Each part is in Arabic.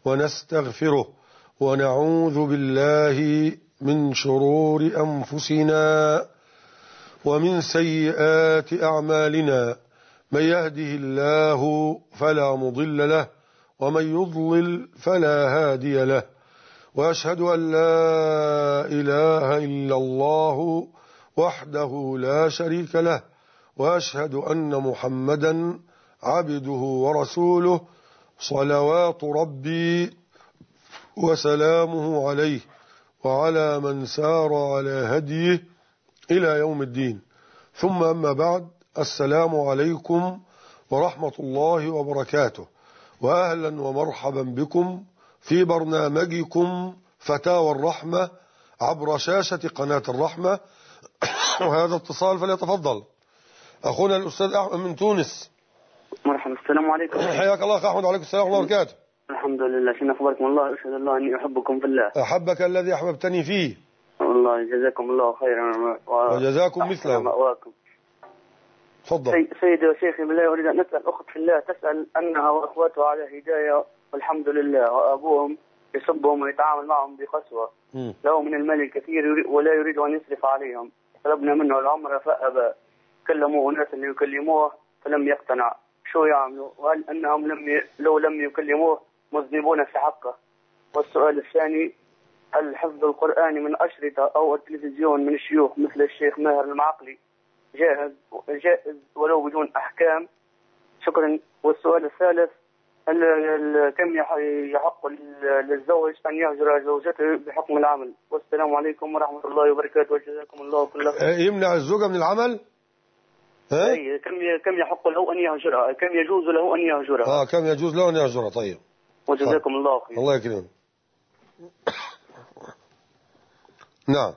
ونستغفره ونعوذ بالله من شرور أنفسنا ومن سيئات أعمالنا، من يهده الله فلا مضل له ومن يضلل فلا هادي له، وأشهد أن لا إله إلا الله وحده لا شريك له، وأشهد أن محمدا عبده ورسوله صلوات ربي وسلامه عليه وعلى من سار على هديه إلى يوم الدين. ثم أما بعد، السلام عليكم ورحمة الله وبركاته، وأهلا ومرحبا بكم في برنامجكم فتاوى الرحمة عبر شاشة قناة الرحمة. وهذا اتصال، فليتفضل أخونا الأستاذ أحمد من تونس. مرحبا، السلام عليكم. حياك الله أخي أحمد. وعليكم السلام ورحمة الله وبركاته. الحمد لله، شنو أخباركم؟ الله أشهد الله أني أحبكم في الله. أحبك الذي أحببتني فيه. والله جزاكم الله خيرا وجزاكم مثله. مأواكم. تفضل. سيدي وشيخي بالله، أريد أن أسأل أخت في الله تسأل أنها وأخواتها على هداية والحمد لله، وأبوهم يسبهم ويتعامل معهم بقسوة، له من المال الكثير ولا يريد أن يصرف عليهم. طلبنا منه العمر فأبى، كلموا أناس اللي يكلموه فلم يقتنع. شو يعملوا؟ وهل أنهم لو لم يكلموه مذنبون في حقه؟ والسؤال الثاني، هل حفظ القرآن من أشرطة أو التلفزيون من الشيوخ مثل الشيخ ماهر المعقلي جائز ولو بدون أحكام؟ شكرا. والسؤال الثالث، كم يحق للزوج أن يهجر زوجته بحكم العمل؟ والسلام عليكم ورحمة الله وبركاته، وجزاكم الله كل خير. يمنع الزوجة من العمل؟ كم يحق له أن يهجرها؟ كم يجوز له أن يهجرها؟ كم يجوز له أن يهجرها. طيب، وجزاكم الله خير. الله يكرمك. نعم،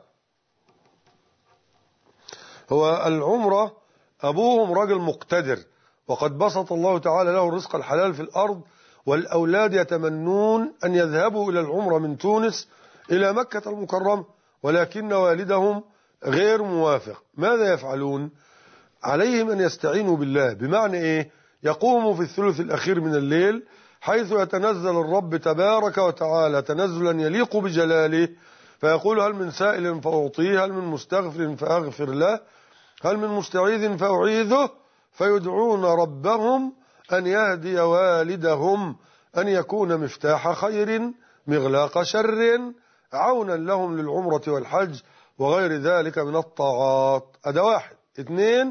هو العمرة أبوهم راجل مقتدر، وقد بسط الله تعالى له الرزق الحلال في الأرض، والأولاد يتمنون أن يذهبوا إلى العمرة من تونس إلى مكة المكرمة، ولكن والدهم غير موافق. ماذا يفعلون؟ عليهم أن يستعينوا بالله. بمعنى إيه؟ يقوموا في الثلث الأخير من الليل حيث يتنزل الرب تبارك وتعالى تنزلا يليق بجلاله، فيقول: هل من سائل فأعطيه، هل من مستغفر فأغفر له، هل من مستعيذ فأعيذه، فيدعون ربهم أن يهدي والدهم، أن يكون مفتاح خير مغلاق شر، عونا لهم للعمرة والحج وغير ذلك من الطاعات. هذا واحد. اثنين،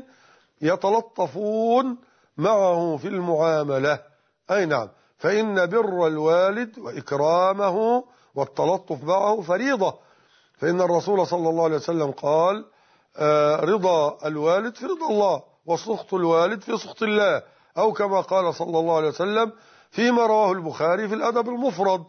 يتلطفون معه في المعاملة. أي نعم، فإن بر الوالد وإكرامه والتلطف معه فريضة، فإن الرسول صلى الله عليه وسلم قال: رضا الوالد في رضا الله، وسخط الوالد في سخط الله، أو كما قال صلى الله عليه وسلم فيما رواه البخاري في الأدب المفرد: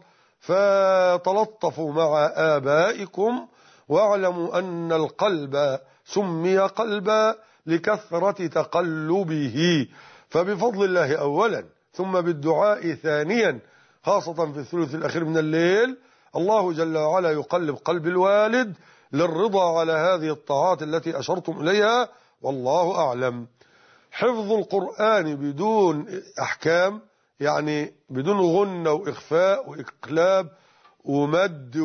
فتلطفوا مع آبائكم واعلموا أن القلب سمي قلبا لكثرة تقلبه. فبفضل الله أولا، ثم بالدعاء ثانيا، خاصة في الثلث الأخير من الليل، الله جل وعلا يقلب قلب الوالد للرضا على هذه الطاعات التي أشرتم إليها، والله أعلم. حفظ القرآن بدون أحكام، يعني بدون غنة وإخفاء وإقلاب ومد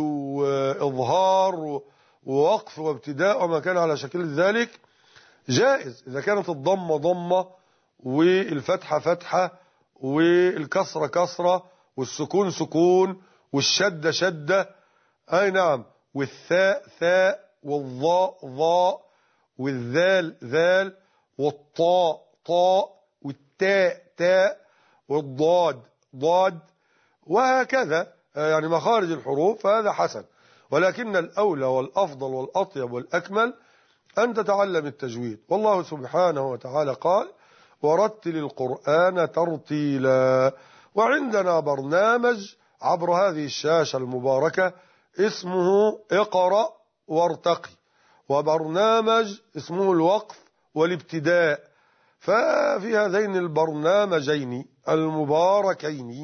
وإظهار ووقف وابتداء وما كان على شكل ذلك، جائز إذا كانت الضمة ضمة والفتحة فتحة والكسرة كسرة والسكون سكون والشدة شدة. أي نعم، والثاء ثاء والظاء ظاء والذال ذال والطاء طاء والتاء تاء والضاد ضاد، وهكذا يعني مخارج الحروف. فهذا حسن، ولكن الأولى والأفضل والأطيب والأكمل أن تتعلم التجويد. والله سبحانه وتعالى قال: ورتل القرآن ترتيلا. وعندنا برنامج عبر هذه الشاشة المباركة اسمه اقرأ وارتقي، وبرنامج اسمه الوقف والابتداء. ففي هذين البرنامجين المباركين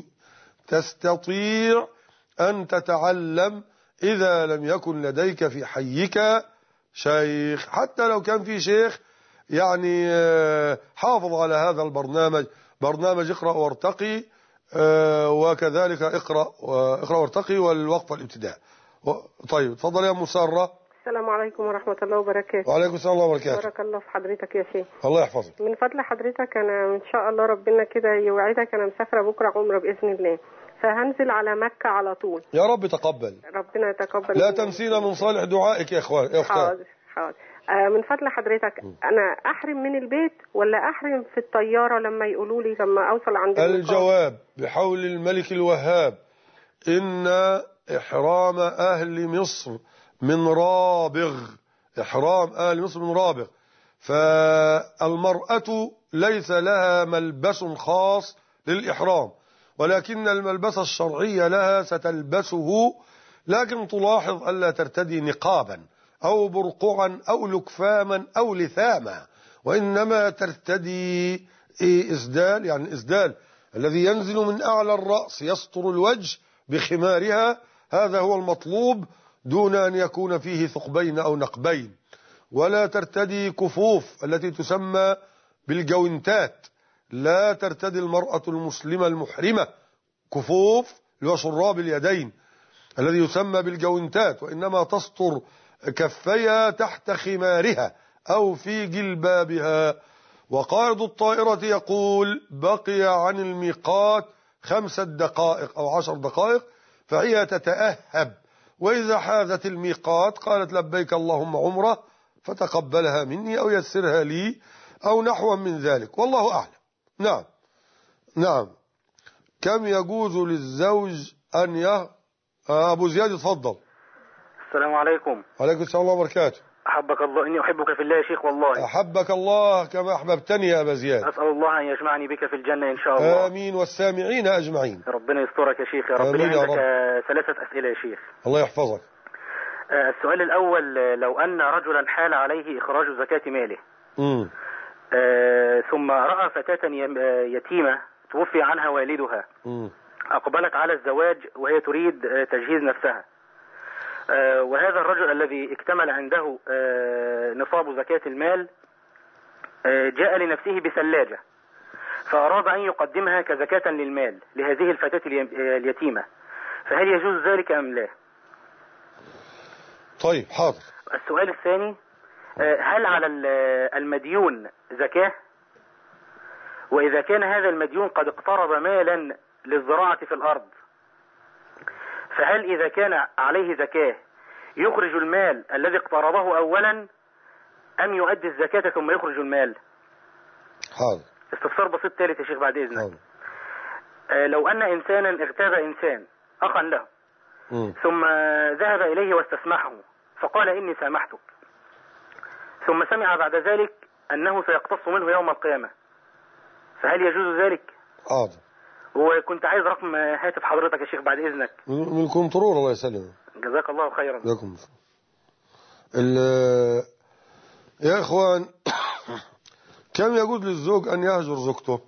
تستطيع أن تتعلم إذا لم يكن لديك في حيك شيخ، حتى لو كان في شيخ يعني حافظ على هذا البرنامج، برنامج اقرأ وارتقي. وكذلك اقرأ وارتقي والوقف والابتداء. طيب اتفضل يا مسرة. السلام عليكم ورحمة الله وبركاته. وعليكم السلام ورحمة الله وبركاته. بارك الله في حضرتك يا شيخ. الله يحفظك. من فضل حضرتك أنا إن شاء الله ربنا كده يوعدك، أنا مسافرة بكرة عمرة بإذن الله، فهنزل على مكة على طول. يا رب تقبل. ربنا يتقبل. لا تنسينا من صالح دعائك يا اخوان يا اختي. حاضر حاضر. من فضل حضرتك أنا أحرم من البيت ولا أحرم في الطيارة لما يقولوا لي لما أوصل عند الجواب بحول الملك الوهاب إن إحرام أهل مصر من رابغ، إحرام أهل مصر من رابغ، فالمرأة ليس لها ملبس خاص للإحرام، ولكن الملبس الشرعي لها ستلبسه، لكن تلاحظ ألا ترتدي نقابا أو برقعا أو لكفاما أو لثاما، وإنما ترتدي إسدال، يعني إسدال الذي ينزل من أعلى الرأس يستر الوجه بخمارها، هذا هو المطلوب، دون أن يكون فيه ثقبين أو نقبين. ولا ترتدي كفوف التي تسمى بالجوينتات، لا ترتدي المرأة المسلمة المحرمة كفوف اللي هو شراب اليدين الذي يسمى بالجوينتات، وإنما تستر كفيها تحت خمارها أو في جلبابها. وقائد الطائرة يقول بقي عن الميقات 5 دقائق أو 10 دقائق، فهي تتأهب، وإذا حاذت الميقات قالت لبيك اللهم عمرة، فتقبلها مني أو يسرها لي أو نحو من ذلك، والله أعلم. نعم نعم. كم يجوز للزوج أن أبو زياد اتفضل. السلام عليكم. وعليكم السلام ورحمة الله وبركاته. أحبك الله، إني أحبك في الله يا شيخ والله. أحبك الله كما أحببتني يا أبا زياد. أسأل الله أن يجمعني بك في الجنة إن شاء الله. آمين والسامعين أجمعين. ربنا يسترك يا شيخ يا رب. آمين يا رب. 3 أسئلة يا شيخ. الله يحفظك. السؤال الأول، لو أن رجلا حال عليه إخراج زكاة ماله ثم رأى فتاة يتيمة توفي عنها والدها، أقبلت على الزواج وهي تريد تجهيز نفسها، وهذا الرجل الذي اكتمل عنده نصاب زكاة المال جاء لنفسه بثلاجة، فأراد أن يقدمها كزكاة للمال لهذه الفتاة اليتيمة، فهل يجوز ذلك أم لا؟ طيب حاضر. السؤال الثاني، هل على المديون زكاة؟ وإذا كان هذا المديون قد اقترض مالا للزراعة في الأرض، فهل إذا كان عليه زكاة يخرج المال الذي اقترضه أولا أم يؤدي الزكاة ثم يخرج المال؟ حاضر. استفسار بسيط ثالث يا شيخ بعد إذنك. لو أن إنسانا اغتاب إنسان أخا له ثم ذهب إليه واستسمحه فقال إني سامحتك، ثم سمع بعد ذلك أنه سيقتص منه يوم القيامة، فهل يجوز ذلك؟ حاضر. وكنت عايز رقم هاتف حضرتك يا شيخ بعد إذنك. من الكنترول. الله يسلمك. جزاك الله خيرا. جزاكم يا إخوان كم يجوز للزوج أن يهجر زوجته؟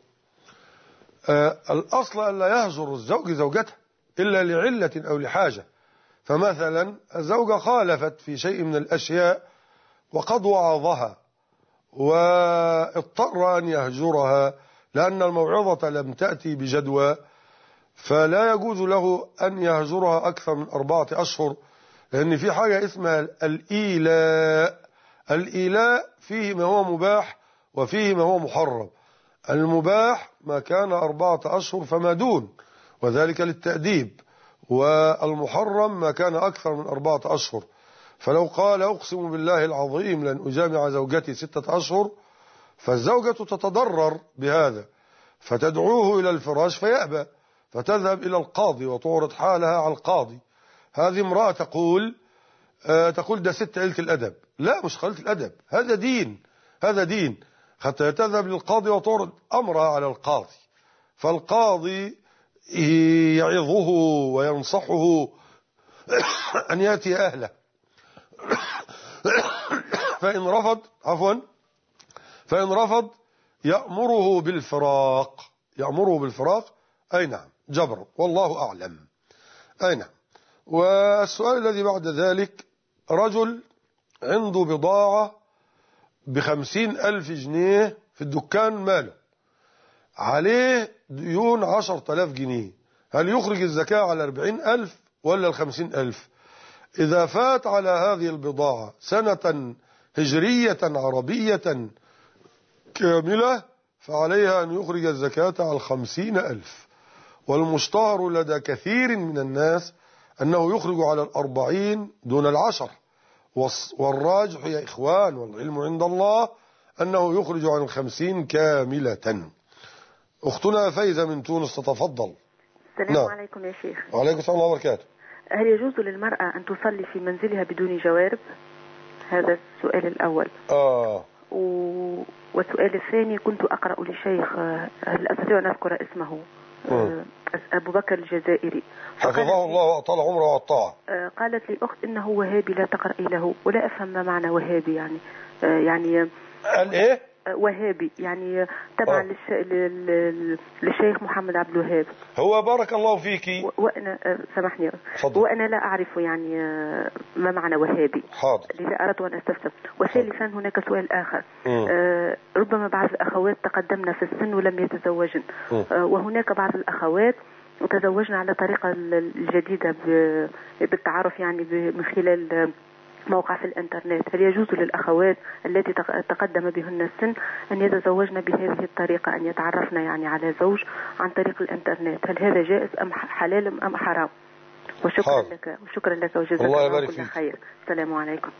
الأصل أن لا يهجر الزوج زوجته إلا لعلة أو لحاجة، فمثلا الزوجة خالفت في شيء من الأشياء وقد وعظها واضطر أن يهجرها لأن الموعظة لم تأتي بجدوى، فلا يجوز له أن يهجرها أكثر من 4 أشهر، لأن في حاجة اسمها الإيلاء. الإيلاء فيه ما هو مباح وفيه ما هو محرم. المباح ما كان 4 أشهر فما دون، وذلك للتأديب، والمحرم ما كان أكثر من 4 أشهر. فلو قال أقسم بالله العظيم لن أجامع زوجتي 6 أشهر، فالزوجة تتضرر بهذا، فتدعوه إلى الفراش فيأبى، فتذهب إلى القاضي وتعرض حالها على القاضي. هذه امرأة تقول ده ست قلة الأدب. لا، مش قلة الأدب، هذا دين، هذا دين، حتى تذهب للقاضي وتعرض أمرها على القاضي، فالقاضي يعظه وينصحه أن يأتي أهله، فإن رفض يأمره بالفراق، أي نعم، جبر، والله أعلم. أي نعم. والسؤال الذي بعد ذلك، رجل عنده بضاعة ب50,000 جنيه في الدكان ماله، عليه ديون 10,000 جنيه، هل يخرج الزكاة على 40,000 ولا 50,000؟ إذا فات على هذه البضاعة سنة هجرية عربية كاملة فعليها أن يخرج الزكاة على 50,000. والمشتهر لدى كثير من الناس أنه يخرج على 40 دون 10، والراجح يا إخوان والعلم عند الله أنه يخرج عن 50 كاملة. أختنا فايزة من تونس تتفضل. السلام عليكم يا شيخ. وعليكم السلام ورحمة الله وبركاته. هل يجوز للمرأة أن تصلي في منزلها بدون جوارب؟ هذا السؤال الأول. والسؤال الثاني، كنت أقرأ لشيخ هل أستطيع أن أذكر اسمه؟ أبو بكر الجزائري، حفظه الله وأطال عمره وأطاعه. قالت لي أخت إنه وهابي لا تقرأي له، ولا أفهم ما معنى وهابي. يعني الإيه؟ وهابي يعني تبع للشيخ محمد عبد الوهاب. هو بارك الله فيك. وأنا سامحني، وأنا لا أعرف يعني ما معنى وهابي. حاضر. لذا أردت أن أستفسر. وثالثا هناك سؤال آخر. ربما بعض الأخوات تقدمن في السن ولم يتزوجن، وهناك بعض الأخوات تزوجن على طريقة الجديدة بالتعارف يعني من خلال موقع في الانترنت. هل يجوز للأخوات التي تقدم بهن السن أن يتزوجن بهذه الطريقة، أن يتعرفن يعني على زوج عن طريق الانترنت؟ هل هذا جائز أم حلال أم حرام؟ وشكرا لك وجزاك الله كل خير. السلام عليكم.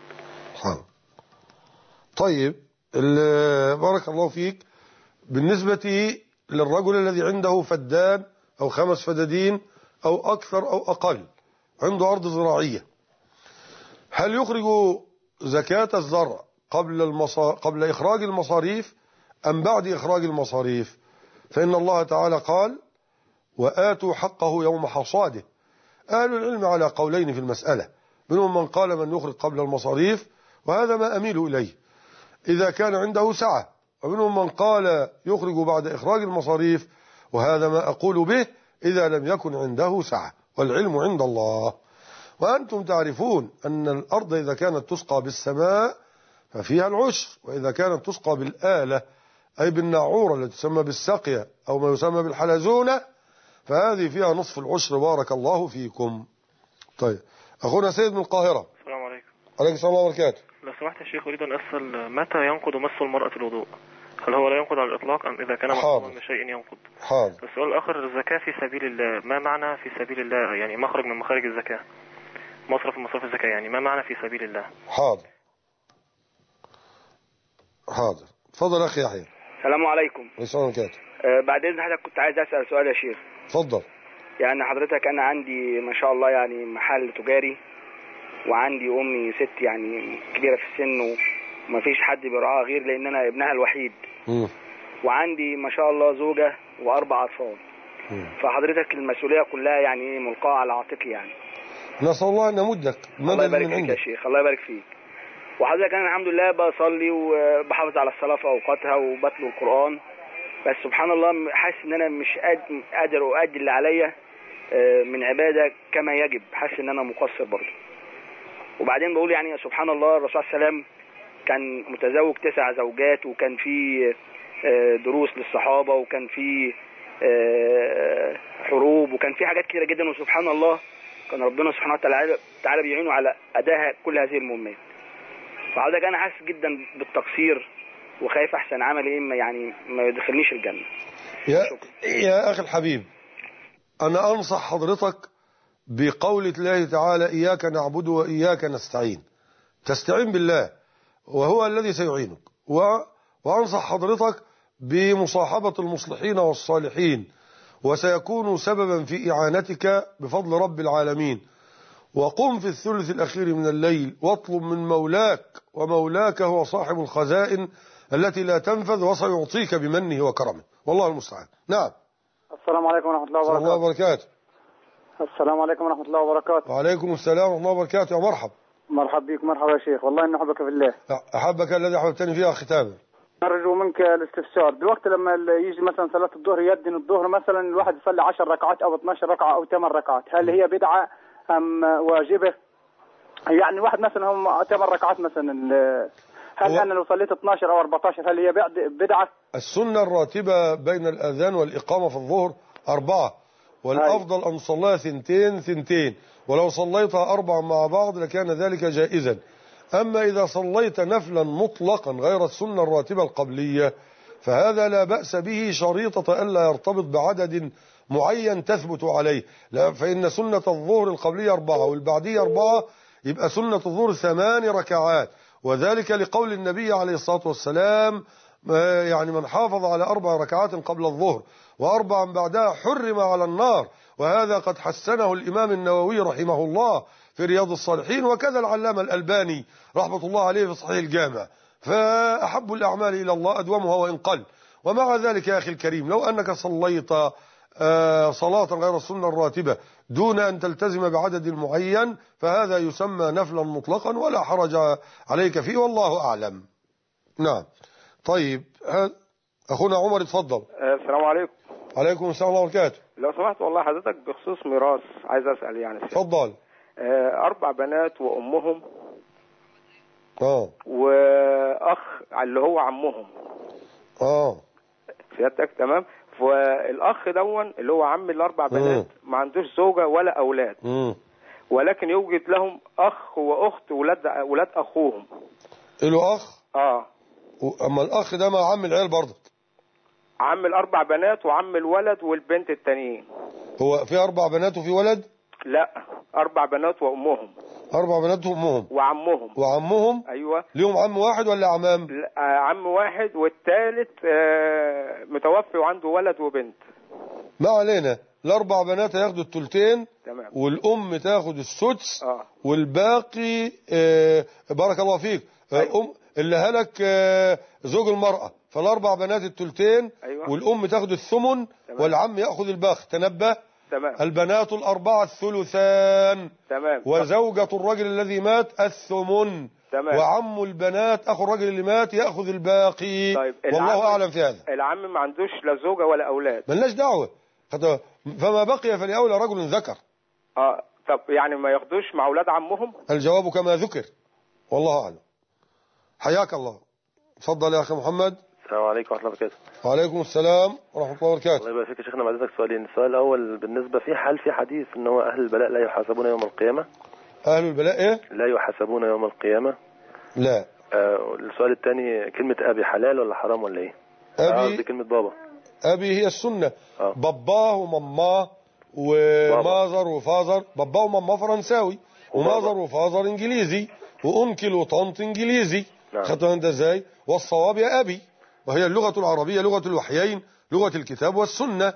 طيب بارك الله فيك. بالنسبة للرجل الذي عنده فدان أو 5 فدادين أو أكثر أو أقل، عنده أرض زراعية، هل يخرج زكاة الزرع قبل إخراج المصاريف أم بعد إخراج المصاريف؟ فإن الله تعالى قال وآتوا حقه يوم حصاده. أهل العلم على قولين في المسألة، منهم من قال من يخرج قبل المصاريف، وهذا ما أميل إليه إذا كان عنده سعة، ومنهم من قال يخرج بعد إخراج المصاريف، وهذا ما أقول به إذا لم يكن عنده سعة، والعلم عند الله. وأنتم تعرفون أن الأرض إذا كانت تسقى بالسماء ففيها العشر، وإذا كانت تسقى بالآلة أي بالناعورة التي تسمى بالسقية أو ما يسمى بالحلزونة فهذه فيها نصف العشر. بارك الله فيكم. طيب أخونا سيد من القاهرة. السلام عليكم. عليكم السلام وبركاته. لو سمحت يا شيخ، أريد أن أسأل متى ينقض مس المرأة الوضوء؟ هل هو لا ينقض على الإطلاق أم إذا كان مصابا بشيء ينقض؟ حاضر. السؤال الآخر، الزكاة في سبيل الله، ما معنى في سبيل الله؟ يعني مخرج من مخارج الزكاة، مصرف من مصاريف الزكاة، يعني ما معنى في سبيل الله؟ حاضر. تفضل أخي يحيى. السلام عليكم. السلام عليكم. بعد إذن حضرتك كنت عايز أسأل سؤال يا شيخ. تفضل. يعني حضرتك أنا عندي ما شاء الله يعني محل تجاري، وعندي أمي ست يعني كبيرة في السن ومفيش حد بيرعاها غير لأن أنا ابنها الوحيد. وعندي ما شاء الله زوجة و4 أطفال. فحضرتك المسؤولية كلها يعني ملقاة على عاتقي يعني. نسأل الله أن يمدك. الله يبارك فيك يا شيخ، الله يبارك فيك. وحضرتك أنا الحمد لله بصلي وبحافظ على الصلاة في أوقاتها وبتلو القرآن، بس سبحان الله حاسس إن أنا مش قادر أؤدي اللي عليا من عبادة كما يجب، حاسس إن أنا مقصر برضه. وبعدين بقول يعني سبحان الله، الرسول صلى الله عليه وسلم كان متزوج 9 زوجات، وكان في دروس للصحابة، وكان في حروب، وكان في حاجات كتيرة جدا، وسبحان الله كان ربنا سبحانه وتعالى بيعينه على أداء كل هذه المهمات. فحضرتك أنا حاسس جدا بالتقصير وخايف أحسن عمل إيه يعني ما يدخلنيش الجنة. يا أخي الحبيب، أنا أنصح حضرتك بقول الله تعالى إياك نعبد وإياك نستعين. تستعين بالله وهو الذي سيعينك، وأنصح حضرتك بمصاحبة المصلحين والصالحين، وسيكون سببا في إعانتك بفضل رب العالمين. وقم في الثلث الأخير من الليل واطلب من مولاك، ومولاك هو صاحب الخزائن التي لا تنفذ، وسيعطيك بمنه وكرمه، والله المستعان. نعم. السلام عليكم ورحمة الله وبركاته. الله وبركاته. السلام عليكم ورحمة الله وبركاته. وعليكم السلام ورحمة الله وبركاته. يا مرحب. مرحب بك. مرحبا يا شيخ، والله إني أحبك في الله. أحبك الذي أحببتني فيه ختاما. أرجو منك الاستفسار. دلوقتي لما يجي مثلا صلاة الظهر، يدن الظهر مثلا الواحد يصلي 10 ركعات أو 12 ركعة أو 8 ركعات، هل هي بدعة أم واجبة؟ يعني واحد مثلا هم 8 ركعات مثلا، هل أنا لو صليت 12 أو 14 هل هي بدعة؟ السنة الراتبة بين الأذان والإقامة في الظهر 4، والأفضل أن تصليها 2 ولو صليتها 4 مع بعض لكان ذلك جائزا. أما إذا صليت نفلا مطلقا غير السنة الراتبة القبلية فهذا لا بأس به، شريطة ألا يرتبط بعدد معين تثبت عليه. لا، فإن سنة الظهر القبلية 4 والبعدية 4، يبقى سنة الظهر 8 ركعات، وذلك لقول النبي عليه الصلاة والسلام يعني من حافظ على 4 ركعات قبل الظهر و4 بعدها حرم على النار، وهذا قد حسنه الإمام النووي رحمه الله في رياض الصالحين، وكذا العلامة الألباني رحمة الله عليه في صحيح الجامع. فأحب الأعمال إلى الله أدومها وإن قل. ومع ذلك يا أخي الكريم، لو أنك صليت صلاة غير السنة الراتبة دون أن تلتزم بعدد معين فهذا يسمى نفلا مطلقا ولا حرج عليك فيه، والله أعلم. نعم. طيب أخونا عمر اتفضل. السلام عليكم. عليكم السلام ورحمة الله وبركاته. لو سمحت والله حضرتك بخصوص ميراث عايز أسأل يعني. اتفضل. 4 بنات وأمهم وأخ اللي هو عمهم سيادتك تمام. فالأخ دون اللي هو عم ال4 بنات ما عندوش زوجة ولا أولاد، ولكن يوجد لهم أخ وأخت ولاد أخوهم. له أخ؟ أما الأخ ده مع عم العيال برضه؟ عم ال4 بنات وعم الولد والبنت التانيين. هو في 4 بنات وفي ولد؟ لا، 4 بنات وأمهم. 4 بنات وأمهم وعمهم. أيوة. ليهم عم واحد ولا عمام؟ عم واحد، والثالث متوفي وعنده ولد وبنت. ما علينا. ال4 بنات ياخدوا الثلثين تمام، والأم تاخد السدس والباقي بارك الله فيك اللي هلك زوج المرأة، فال4 بنات الثلثين والأم تاخد الثمن والعم يأخذ الباقي. تنبه. تمام. البنات ال4 الثلثان. تمام. وزوجة الرجل الذي مات الثمن. تمام. وعم البنات أخو الرجل اللي مات يأخذ الباقي. طيب. والله أعلم في هذا. العم ما عندوش لا زوجة ولا أولاد. ملناش دعوة، فما بقي فلأولى رجل ذكر. طب يعني ما ياخدوش مع أولاد عمهم؟ الجواب كما ذكر، والله أعلم. حياك الله. تفضل يا أخي محمد. السلام عليكم ورحمة الله وبركاته. وعليكم السلام ورحمة الله وبركاته. الله يبارك فيك يا شيخنا. بعد ذلك سؤالين. السؤال الأول بالنسبة في حديث إن هو أهل البلاء لا يحاسبون يوم القيامة. أهل البلاء إيه؟ لا يحاسبون يوم القيامة. لا. السؤال الثاني، كلمة أبي حلال ولا حرام ولا إيه؟ أبي كلمة بابا. أبي هي السنة. باباه وماماه ومازر وفازر. باباه وماماه فرنساوي، ومازر وفازر إنجليزي، وأنكل وطنط إنجليزي. خدت أنت إزاي؟ والصواب يا أبي، وهي اللغة العربية لغة الوحيين، لغة الكتاب والسنة.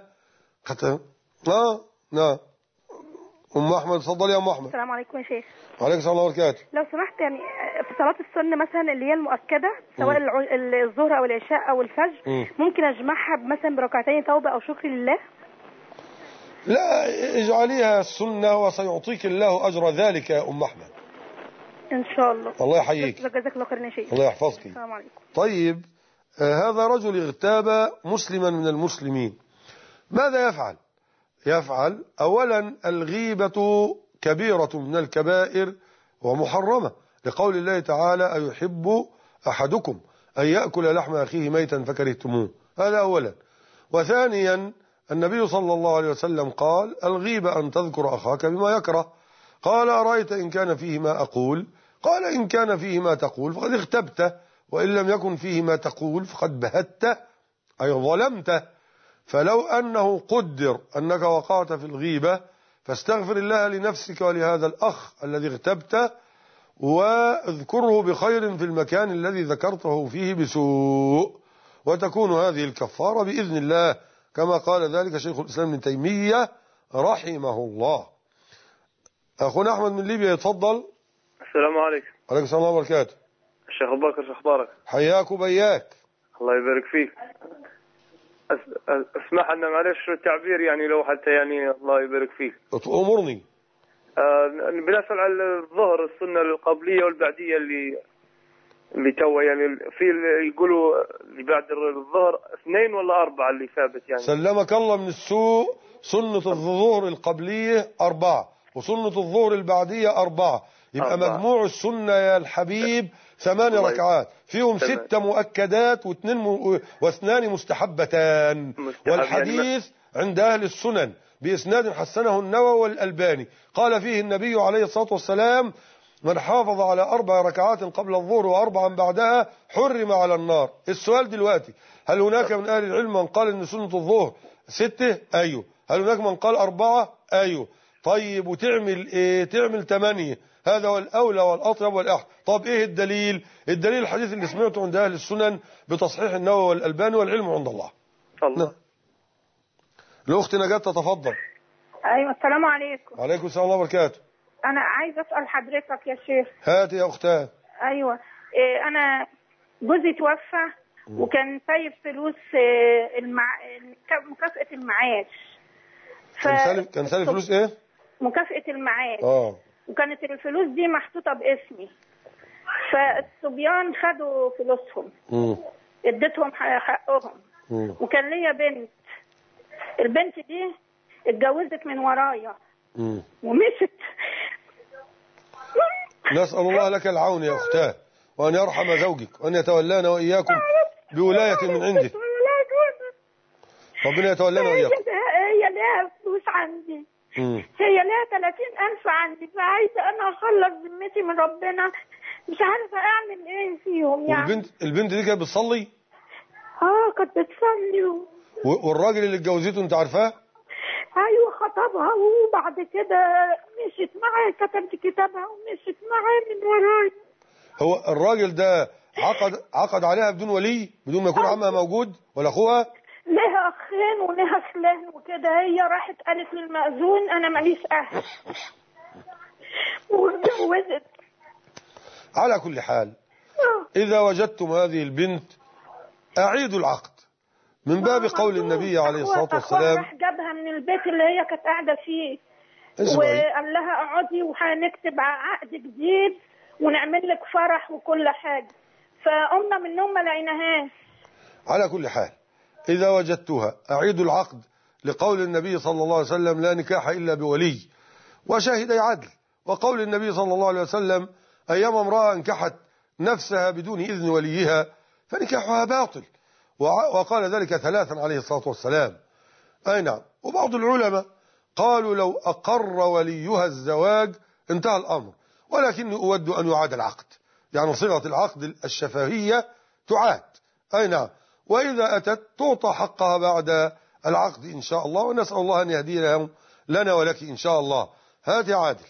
نعم. أم أحمد اتفضل يا أم أحمد. السلام عليكم يا شيخ. وعليكم السلام ورحمة الله وبركاته. لو سمحت يعني في صلاة السنة مثلا اللي هي المؤكدة سواء الظهر أو العشاء أو الفجر ممكن أجمعها مثلا بركعتين توبة أو شكر لله؟ لا، اجعليها السنة وسيعطيك الله أجر ذلك يا أم أحمد إن شاء الله. الله يحييك. جزاك الله خير يا شيخ. الله يحفظك. السلام عليكم. طيب هذا رجل اغتاب مسلما من المسلمين، ماذا يفعل؟ يفعل أولا الغيبة كبيرة من الكبائر ومحرمة، لقول الله تعالى أيحب أحدكم أن يأكل لحم أخيه ميتا فكرهتموه. هذا أولا. وثانيا النبي صلى الله عليه وسلم قال الغيبة أن تذكر أخاك بما يكره. قال أرأيت إن كان فيه ما أقول؟ قال إن كان فيه ما تقول فقد اغتبته، وإن لم يكن فيه ما تقول فقد بهته أي ظلمته. فلو أنه قدر أنك وقعت في الغيبة فاستغفر الله لنفسك ولهذا الأخ الذي اغتبته، واذكره بخير في المكان الذي ذكرته فيه بسوء، وتكون هذه الكفارة بإذن الله كما قال ذلك شيخ الإسلام ابن تيمية رحمه الله. أخونا أحمد من ليبيا يتفضل. السلام عليكم. عليكم السلام ورحمة الله وبركاته. الشيخ أبو بكر، شو أخبارك؟ حياك وبياك. الله يبارك فيك. اسمح لنا معلش التعبير يعني لو حتى يعني الله يبارك فيك. أمرني. بنسأل على الظهر السنة القبلية والبعدية اللي توا يعني في يقولوا بعد الظهر 2 ولا 4 اللي ثابت يعني. سلمك الله من السوء. سنة الظهر القبلية 4 وسنة الظهر البعدية 4، يبقى مجموع السنة يا الحبيب 8 ركعات فيهم 6 مؤكدات واثنان مستحبتان. والحديث عند أهل السنن بإسناد حسنه النووي والألباني قال فيه النبي عليه الصلاة والسلام: من حافظ على 4 ركعات قبل الظهر و4 بعدها حرم على النار. السؤال دلوقتي: هل هناك من أهل العلم من قال أن سنة الظهر 6؟ أيوه. هل هناك من قال 4؟ أيوه. طيب وتعمل إيه؟ تعمل 8. هذا هو الأولى والأطيب والأحسن. طب إيه الدليل؟ الدليل الحديث اللي سمعته عند أهل السنن بتصحيح النووي والألباني، والعلم عند الله. نعم. الأخت نجاة تتفضل. أيوة، السلام عليكم. وعليكم السلام ورحمة الله وبركاته. أنا عايز أسأل حضرتك يا شيخ. هاتي يا أختها. أيوة، أنا جوزي توفى وكان سايب فلوس مكافأة المعاش. كان سالف فلوس إيه؟ مكافأة المعاش. وكانت الفلوس دي محطوطة باسمي، فالصبيان خدوا فلوسهم، اديتهم حقهم. وكان ليا بنت، البنت دي اتجوزت من ورايا ومشت. نسأل الله لك العون يا أختاه، وأن يرحم زوجك، وأن يتولانا وإياكم بولاية من عنده. ربنا يتولانا وإياكم. هي لها فلوس عندي، هي لها 30,000 عندي، فعايزة أنا أخلص ذمتي من ربنا، مش عارفة أعمل إيه فيهم يعني. البنت دي كانت بتصلي؟ كانت بتصلي. والراجل اللي اتجوزته أنت عارفاه؟ ايوه، خطبها وبعد كده مشيت معاه، كتبت كتابها ومشيت معاه من وراي. هو الراجل ده عقد عليها بدون ولي، بدون ما يكون عمها موجود ولا اخوها؟ لها اخين ولها خلان وكده. هي راحت قالت للمأذون انا ماليش اهل واتجوزت. على كل حال اذا وجدتم هذه البنت اعيدوا العقد من باب قول النبي عليه الصلاة والسلام. راح جابها من البيت اللي هي كانت قاعدة فيه وقال لها اقعدي وهنكتب عقد جديد ونعمل لك فرح وكل حاجة، فقمنا من النوم ما لقيناهاش. على كل حال إذا وجدتها أعيدوا العقد لقول النبي صلى الله عليه وسلم: لا نكاح إلا بولي وشاهدي عدل. وقول النبي صلى الله عليه وسلم: أيما امرأة انكحت نفسها بدون إذن وليها فنكاحها باطل. وقال ذلك 3 عليه الصلاة والسلام. أي نعم. وبعض العلماء قالوا لو أقر وليها الزواج انتهى الأمر، ولكني أود أن يعاد العقد، يعني صيغة العقد الشفهية تعاد. أي نعم. وإذا أتت تعطى حقها بعد العقد إن شاء الله، ونسأل الله أن يهدي لنا ولك إن شاء الله. هاتي عادل.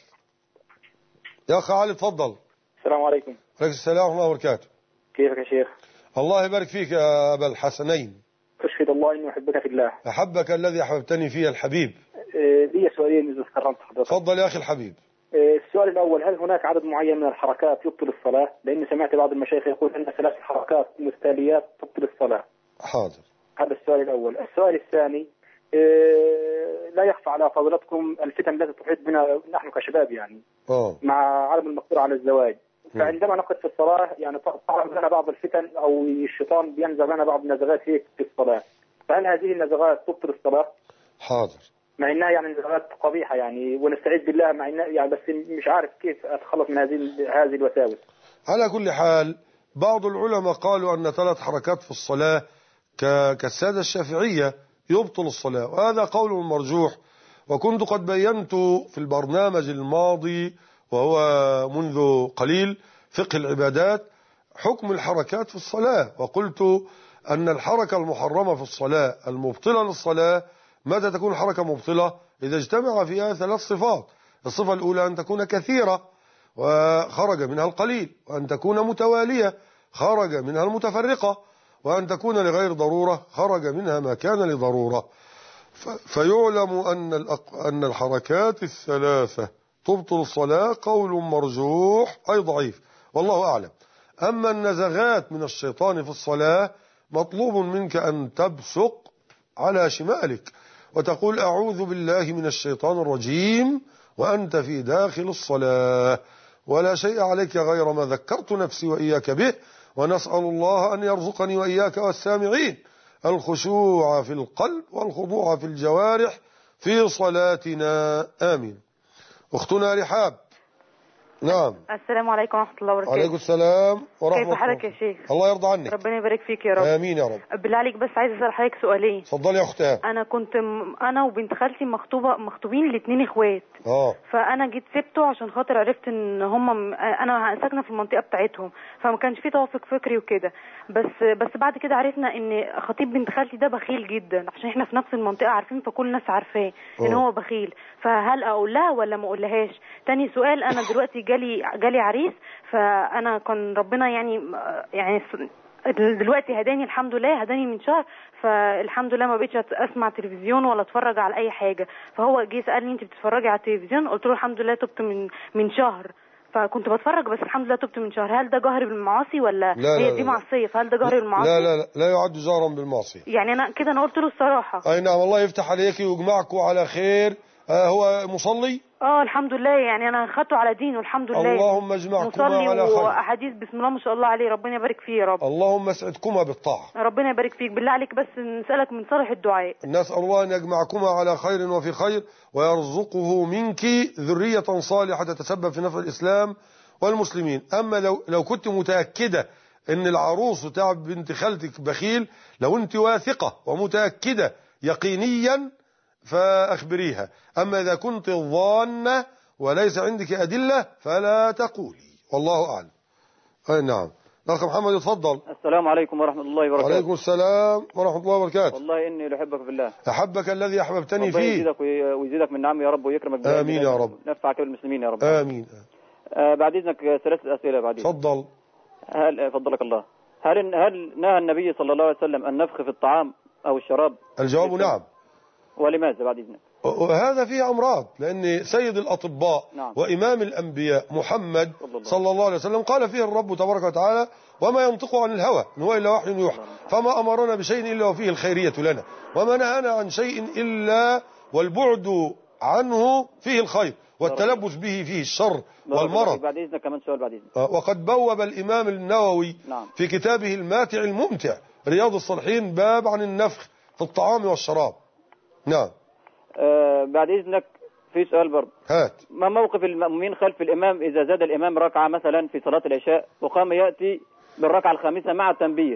يا أخي علي تفضل. السلام عليكم. عليكم السلام ورحمة الله وبركاته. كيفك يا شيخ؟ الله يبارك فيك يا أبا الحسنين. أشهد الله إني أحبك في الله. أحبك الذي أحببتني فيه الحبيب. لي سؤالين إذا تكرمت حضرتك. تفضل يا أخي الحبيب. السؤال الأول: هل هناك عدد معين من الحركات يبطل الصلاة؟ لأني سمعت بعض المشايخ يقول أن 3 حركات متتاليات تبطل الصلاة. حاضر. هذا السؤال الأول. السؤال الثاني: لا يخفى على فضيلتكم الفتن التي تحيط بنا نحن كشباب يعني مع عدم المقدرة على الزواج. فعندما نقف في الصلاة يعني تعرض لنا بعض الفتن أو الشيطان بينزغ لنا بعض النزغات هيك في الصلاة، فهل هذه النزغات تبطل الصلاة؟ حاضر. مع انها يعني نزغات قبيحة يعني، ونستعيذ بالله مع انها يعني، بس مش عارف كيف اتخلص من هذه الوساوس. على كل حال بعض العلماء قالوا أن 3 حركات في الصلاة كالسادة الشافعية يبطل الصلاة، وهذا قول مرجوح. وكنت قد بينت في البرنامج الماضي وهو منذ قليل فقه العبادات حكم الحركات في الصلاة، وقلت أن الحركة المحرمة في الصلاة المبطلة للصلاة متى تكون الحركة مبطلة؟ إذا اجتمع فيها 3 صفات. الصفة الأولى أن تكون كثيرة وخرج منها القليل، وأن تكون متوالية خرج منها المتفرقة، وأن تكون لغير ضرورة خرج منها ما كان لضرورة. فيعلم أن الحركات ال3 تبطل الصلاة قول مرجوح أي ضعيف، والله أعلم. أما النزغات من الشيطان في الصلاة مطلوب منك أن تبصق على شمالك وتقول أعوذ بالله من الشيطان الرجيم وأنت في داخل الصلاة، ولا شيء عليك غير ما ذكرت نفسي وإياك به، ونسأل الله أن يرزقني وإياك والسامعين الخشوع في القلب والخضوع في الجوارح في صلاتنا، آمين. أختنا رحاب نعم. السلام عليكم ورحمة الله وبركاته. وعليكم السلام ورحمة الله. كيف حالك يا شيخ؟ الله يرضى عنك. ربنا يبارك فيك يا رب. آمين يا رب. بالله عليك بس عايز أسأل حضرتك سؤالين. اتفضلي يا أختها. أنا كنت أنا وبنت خالتي مخطوبين الاتنين إخوات. فأنا جيت سبته عشان خاطر عرفت إن هم أنا ساكنة في المنطقة بتاعتهم، فما كانش في توافق فكري وكده. بس بعد كده عرفنا إن خطيب بنت خالتي ده بخيل جدا، عشان إحنا في نفس المنطقة عارفين، فكل الناس عارفاه إن هو بخيل. فهل أقول لها ولا ما أقولهاش؟ تاني سؤال، أنا دلوقتي جالي عريس، فأنا كان ربنا يعني دلوقتي هداني الحمد لله، هداني من شهر، فالحمد لله ما بقيتش اسمع تلفزيون ولا اتفرج على اي حاجه. فهو جه سالني انت بتتفرجي على التلفزيون؟ قلت له الحمد لله تبت من شهر، فكنت بتفرج بس الحمد لله تبت من شهر. هل ده جهر بالمعاصي ولا هي دي معصيه؟ فهل ده جهر بالمعاصي؟ لا يعد جهرا بالمعصيه. يعني انا قلت له الصراحه. اي نعم، الله يفتح عليكي ويجمعكم على خير. هو مصلي؟ الحمد لله، يعني انا خدته على دينه الحمد لله. اللهم اجمعكما على خير. واحاديث بسم الله ما شاء الله عليه، ربنا يبارك فيه يا رب. اللهم اسعدكما بالطاعه. ربنا يبارك فيك. بالله عليك بس نسالك من صالح الدعاء. نسال الله ان يجمعكما على خير وفي خير، ويرزقه منك ذريه صالحه تتسبب في نفع الاسلام والمسلمين. اما لو كنت متاكده ان العروس بتاع بنت خالتك بخيل، لو انت واثقه ومتاكده يقينيا فأخبريها. أما إذا كنت ظانة وليس عندك أدلة فلا تقولي، والله أعلم. أي نعم. أخ محمد اتفضل. السلام عليكم ورحمة الله وبركاته. وعليكم السلام ورحمة الله وبركاته. والله إني لأحبك في الله. أحبك الذي أحببتني فيه. ربنا يزيدك ويزيدك من نعمه يا رب، ويكرمك. آمين يا رب. نفعك بالمسلمين يا رب. آمين. بعد إذنك 3 أسئلة بعد إذنك. تفضل. فضلك الله. هل نهى النبي صلى الله عليه وسلم النفخ في الطعام أو الشراب؟ الجواب نعم. ولماذا بعد إذنك؟ وهذا فيه أمراض، لأن سيد الأطباء وإمام الأنبياء محمد صلى الله عليه وسلم قال فيه الرب تبارك وتعالى: وما ينطق عن الهوى إن هو إلا وحي يوحى، فما أمرنا بشيء إلا وفيه الخيرية لنا، وما نهانا عن شيء إلا والبعد عنه فيه الخير، والتلبس به فيه الشر والمرض. بعد إذنك كمان سؤال بعد إذنك. وقد بوب الإمام النووي في كتابه الماتع الممتع رياض الصالحين باب عن النفخ في الطعام والشراب. نعم. بعد إذنك في سؤال برضه. هات. ما موقف المأمومين خلف الإمام إذا زاد الإمام ركعة مثلا في صلاة العشاء وقام يأتي بالركعة الخامسة مع التنبيه؟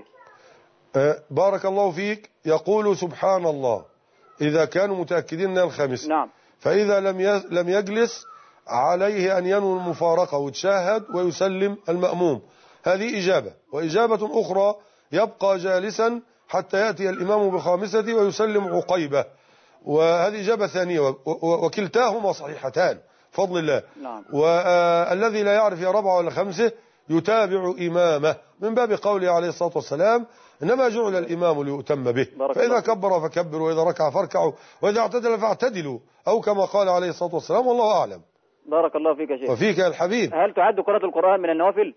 بارك الله فيك. يقول سبحان الله إذا كانوا متأكدين أنها الخامسة. نعم. فإذا لم يجلس عليه أن ينوي المفارقة ويتشهد ويسلم المأموم. هذه إجابة. وإجابة أخرى: يبقى جالسا حتى يأتي الإمام بخامسة ويسلم عقيبة. وهذه إجابة ثانية، وكلتاهما صحيحتان بفضل الله. نعم. والذي لا يعرف يا رابعة ولا خمسة يتابع إمامه، من باب قوله عليه الصلاة والسلام: إنما جعل الإمام ليؤتم به، فإذا كبر فكبروا، وإذا ركع فاركعوا، وإذا اعتدل فاعتدلوا، أو كما قال عليه الصلاة والسلام، والله أعلم. بارك الله فيك يا شيخ. وفيك يا الحبيب. هل تعد قراءة القرآن من النوافل؟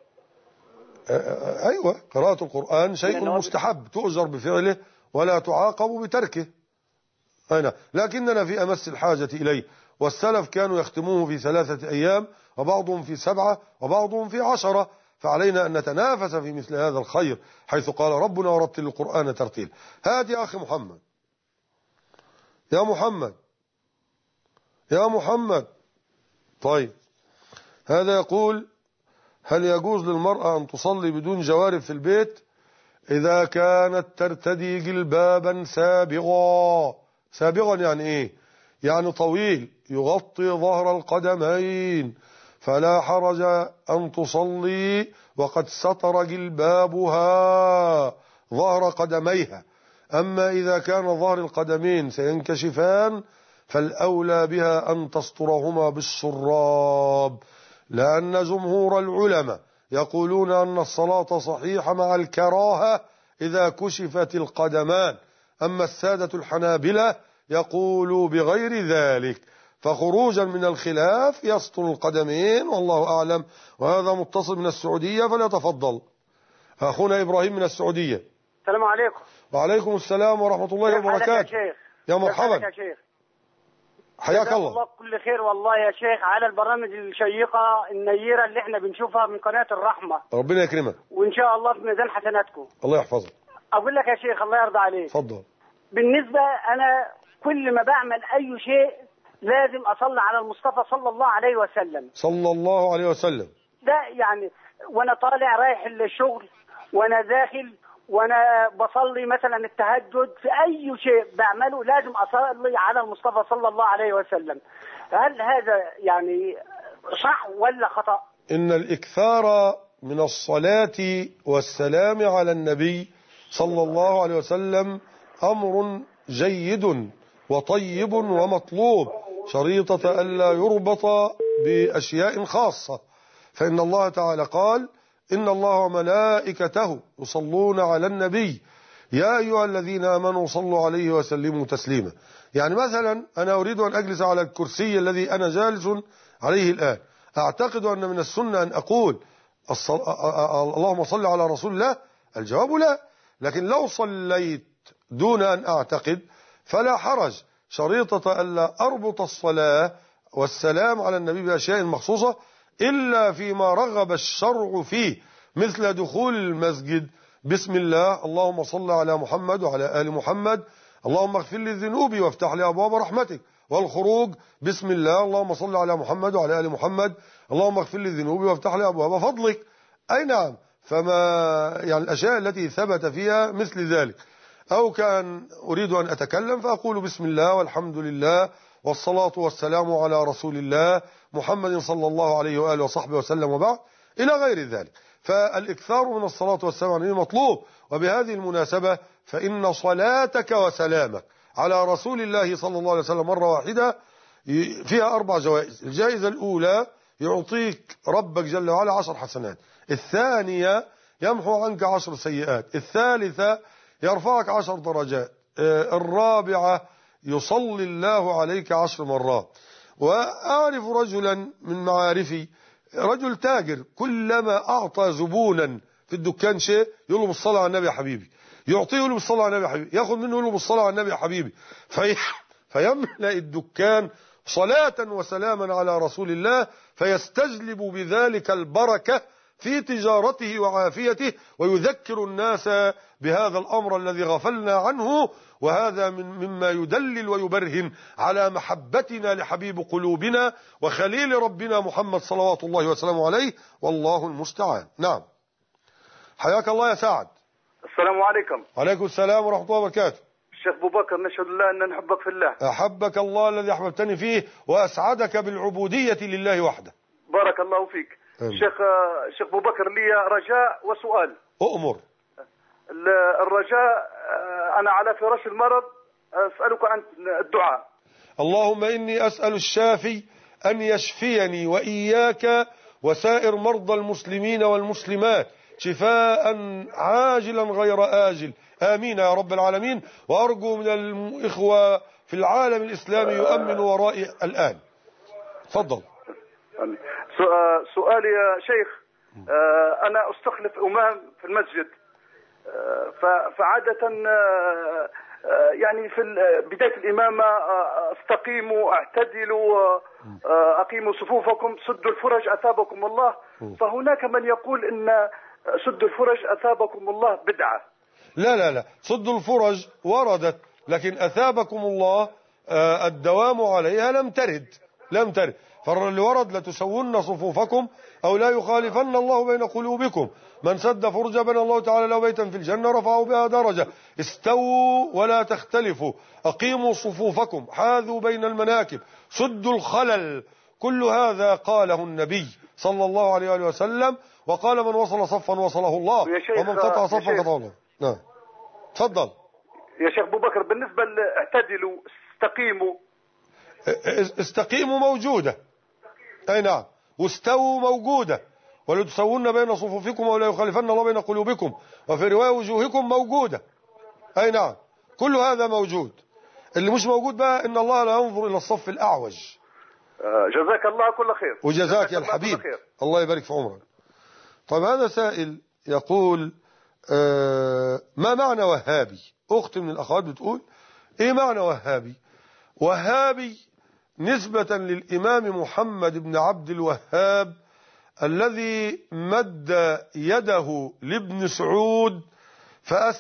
أيوة، قراءة القرآن شيء مستحب تؤجر بفعله ولا تعاقب بتركه. أين؟ لكننا في أمس الحاجة إليه، والسلف كانوا يختموه في 3 أيام، وبعضهم في 7، وبعضهم في 10، فعلينا أن نتنافس في مثل هذا الخير، حيث قال ربنا: ورتل القرآن ترتيل. هات يا أخي محمد. يا محمد، يا محمد. طيب، هذا يقول: هل يجوز للمرأة أن تصلي بدون جوارب في البيت إذا كانت ترتدي جلبابا سابغا؟ سابغا يعني إيه؟ يعني طويل يغطي ظهر القدمين، فلا حرج أن تصلي وقد ستر جلبابها ظهر قدميها. أما إذا كان ظهر القدمين سينكشفان فالأولى بها أن تسترهما بالشراب، لأن جمهور العلماء يقولون أن الصلاة صحيحة مع الكراهة إذا كشفت القدمان. أما السادة الحنابلة يقولوا بغير ذلك، فخروجا من الخلاف يستر القدمين، والله أعلم. وهذا متصل من السعودية، فليتفضل أخونا إبراهيم من السعودية. السلام عليكم. وعليكم السلام ورحمة الله وبركاته. يا مرحبا يا شيخ. حياك الله. كل خير والله يا شيخ على البرامج الشيقة النيرة اللي احنا بنشوفها من قناة الرحمة. ربنا يكرمك. وإن شاء الله في ميزان حسناتكم. الله يحفظك. أقول لك يا شيخ الله يرضى عليك. اتفضل. بالنسبة أنا كل ما بعمل أي شيء لازم أصلي على المصطفى صلى الله عليه وسلم. صلى الله عليه وسلم. ده يعني وأنا طالع رايح الشغل وأنا داخل وأنا بصلي مثلا التهجد في أي شيء بعمله لازم أصلي على المصطفى صلى الله عليه وسلم. هل هذا يعني صح ولا خطأ؟ إن الإكثار من الصلاة والسلام على النبي صلى الله عليه وسلم أمر جيد وطيب ومطلوب، شريطة ألا يربط بأشياء خاصة. فإن الله تعالى قال: إن الله وملائكته يصلون على النبي يا أيها الذين آمنوا صلوا عليه وسلموا تسليما. يعني مثلا أنا أريد أن أجلس على الكرسي الذي أنا جالس عليه الآن، أعتقد أن من السنة أن أقول اللهم صل على رسول الله؟ الجواب لا. لكن لو صليت دون أن أعتقد فلا حرج، شريطة ألا أربط الصلاة والسلام على النبي بأشياء مخصوصة إلا فيما رغب الشرع فيه، مثل دخول المسجد بسم الله اللهم صل على محمد وعلى آل محمد اللهم اغفر لي ذنوبي وافتح لي أبواب رحمتك، والخروج بسم الله اللهم صل على محمد وعلى آل محمد اللهم اغفر لي ذنوبي وافتح لي أبواب فضلك. أي نعم. فما يعني الأشياء التي ثبت فيها مثل ذلك. أو كان أريد أن أتكلم فأقول بسم الله والحمد لله والصلاة والسلام على رسول الله محمد صلى الله عليه وآله وصحبه وسلم وبعد إلى غير ذلك. فالإكثار من الصلاة والسلام عليه مطلوب. وبهذه المناسبة فإن صلاتك وسلامك على رسول الله صلى الله عليه وسلم مرة واحدة فيها 4 جوائز. الجائزة الأولى يعطيك ربك جل وعلا 10 حسنات، الثانية يمحو عنك 10 سيئات، الثالثة يرفعك 10 درجات، الرابعة يصلي الله عليك 10 مرات. وأعرف رجلا من معارفي، رجل تاجر، كلما أعطى زبونا في الدكان شيء يقول له بالصلاة على النبي يا حبيبي، يعطيه يقول له بالصلاة على النبي يا حبيبي، ياخذ منه يقول له بالصلاة على النبي يا حبيبي، فيملأ الدكان صلاة وسلاما على رسول الله، فيستجلب بذلك البركة في تجارته وعافيته، ويذكر الناس بهذا الأمر الذي غفلنا عنه. وهذا مما يدلل ويبرهن على محبتنا لحبيب قلوبنا وخليل ربنا محمد صلوات الله وسلامه عليه، والله المستعان. نعم. حياك الله يا سعد. السلام عليكم. وعليكم السلام ورحمة الله وبركاته. الشيخ أبو بكر، نشهد الله أن نحبك في الله. أحبك الله الذي أحببتني فيه وأسعدك بالعبودية لله وحده. بارك الله فيك. شيخ أبو بكر، لي رجاء وسؤال. أؤمر. الرجاء، أنا على فراش المرض، أسألك عن الدعاء. اللهم إني أسأل الشافي أن يشفيني وإياك وسائر مرضى المسلمين والمسلمات شفاء عاجلا غير آجل، آمين يا رب العالمين. وأرجو من الإخوة في العالم الإسلامي يؤمن ورائي الآن. تفضل. سؤالي يا شيخ، أنا أستخلف إمام في المسجد، فعادة يعني في بداية الإمامة استقيموا، اعتدلوا، أقيموا صفوفكم، سدوا الفرج أثابكم الله. فهناك من يقول إن سدوا الفرج أثابكم الله بدعة. لا لا لا، سدوا الفرج وردت، لكن أثابكم الله الدوام عليها لم ترد. فاللي ورد لتسون صفوفكم أو لا يخالفن الله بين قلوبكم، من سد فرجة بنى الله تعالى له بيتا في الجنة رفعه بها درجة. استووا ولا تختلفوا، أقيموا صفوفكم، حاذوا بين المناكب، سدوا الخلل. كل هذا قاله النبي صلى الله عليه وسلم، وقال من وصل صفا وصله الله، ومن قطع صفا قطعه الله. نعم. تفضل يا شيخ أبو بكر. بالنسبة اعتدلوا، استقيموا، استقيموا موجودة. أي نعم. واستووا موجودة. ولتسون بين صفوفكم ولا يخالفن الله بين قلوبكم، وفي رواية وجوهكم موجودة. أي نعم. كل هذا موجود. اللي مش موجود بقى إن الله لا ينظر إلى الصف الأعوج. جزاك الله كل خير. وجزاك يا الحبيب، الله يبارك في عمرك. طيب هذا سائل يقول ما معنى وهابي؟ أخت من الأخوات بتقول إيه معنى وهابي؟ وهابي نسبة للإمام محمد بن عبد الوهاب الذي مد يده لابن سعود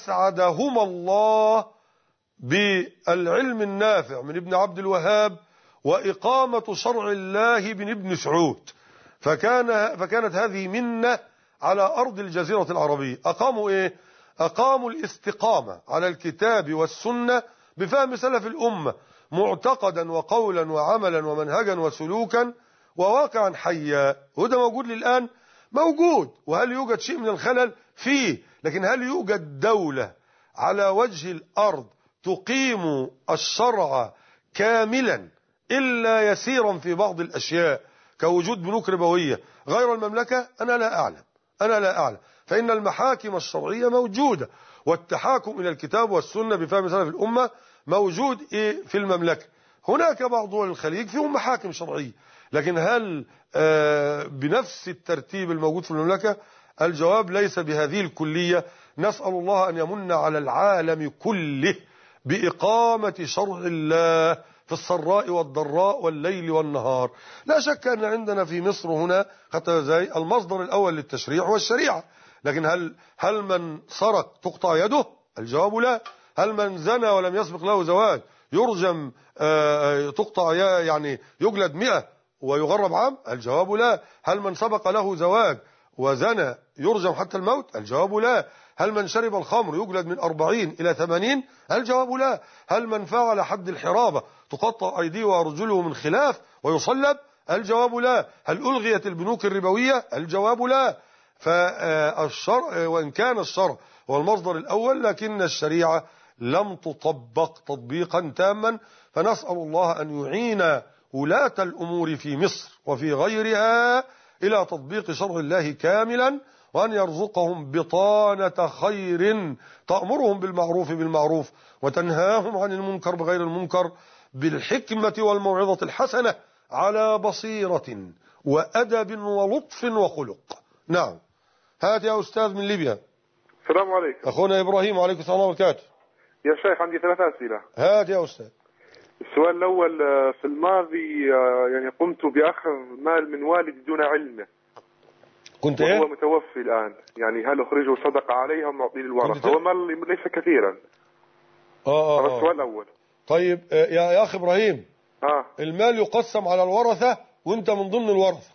فأسعدهما الله بالعلم النافع من ابن عبد الوهاب وإقامة شرع الله من ابن سعود، فكانت هذه منة على أرض الجزيرة العربية. أقاموا إيه؟ أقاموا الاستقامة على الكتاب والسنة بفهم سلف الأمة، معتقدا وقولا وعملا ومنهجا وسلوكا وواقعا حيا. وده موجود للآن، موجود. وهل يوجد شيء من الخلل فيه؟ لكن هل يوجد دولة على وجه الأرض تقيم الشرع كاملا إلا يسيرا في بعض الأشياء كوجود بنوك ربوية غير المملكة؟ أنا لا أعلم. فإن المحاكم الشرعية موجودة، والتحاكم إلى الكتاب والسنة بفهم سلف الأمة موجود في المملكة. هناك بعض دول الخليج فيهم محاكم شرعية، لكن هل بنفس الترتيب الموجود في المملكة؟ الجواب ليس بهذه الكلية. نسأل الله أن يمن على العالم كله بإقامة شرع الله في السراء والضراء والليل والنهار. لا شك أن عندنا في مصر هنا حتى زي المصدر الأول للتشريع والشريعة، لكن هل من سرق تقطع يده؟ الجواب لا. هل من زنى ولم يسبق له زواج يرجم تقطع يعني يجلد 100 ويغرب عام؟ الجواب لا. هل من سبق له زواج وزنى يرجم حتى الموت؟ الجواب لا. هل من شرب الخمر يجلد من 40 إلى 80؟ الجواب لا. هل من فعل حد الحرابة تقطع أيديه وأرجله من خلاف ويصلب؟ الجواب لا. هل ألغيت البنوك الربوية؟ الجواب لا. فالشرع وإن كان الشرع هو المصدر الأول، لكن الشريعة لم تطبق تطبيقا تاما. فنسأل الله أن يعين ولاة الأمور في مصر وفي غيرها إلى تطبيق شرع الله كاملا، وأن يرزقهم بطانة خير تأمرهم بالمعروف بالمعروف وتنهاهم عن المنكر بغير المنكر، بالحكمة والموعظة الحسنة على بصيرة وأدب ولطف وخلق. نعم. هات يا أستاذ من ليبيا. السلام عليكم. أخونا إبراهيم، وعليكم السلام وبركاته. يا شيخ عندي 3 أسئلة. هات يا أستاذ. السؤال الأول، في الماضي يعني قمت بأخذ مال من والدي دون علمه. كنت وهو متوفي الآن، يعني هل أخرجه صدقة عليه أم أعطيه الورثة؟ هو مال ليس كثيرا. هذا السؤال الأول. طيب يا أخي إبراهيم، المال يقسم على الورثة وأنت من ضمن الورثة.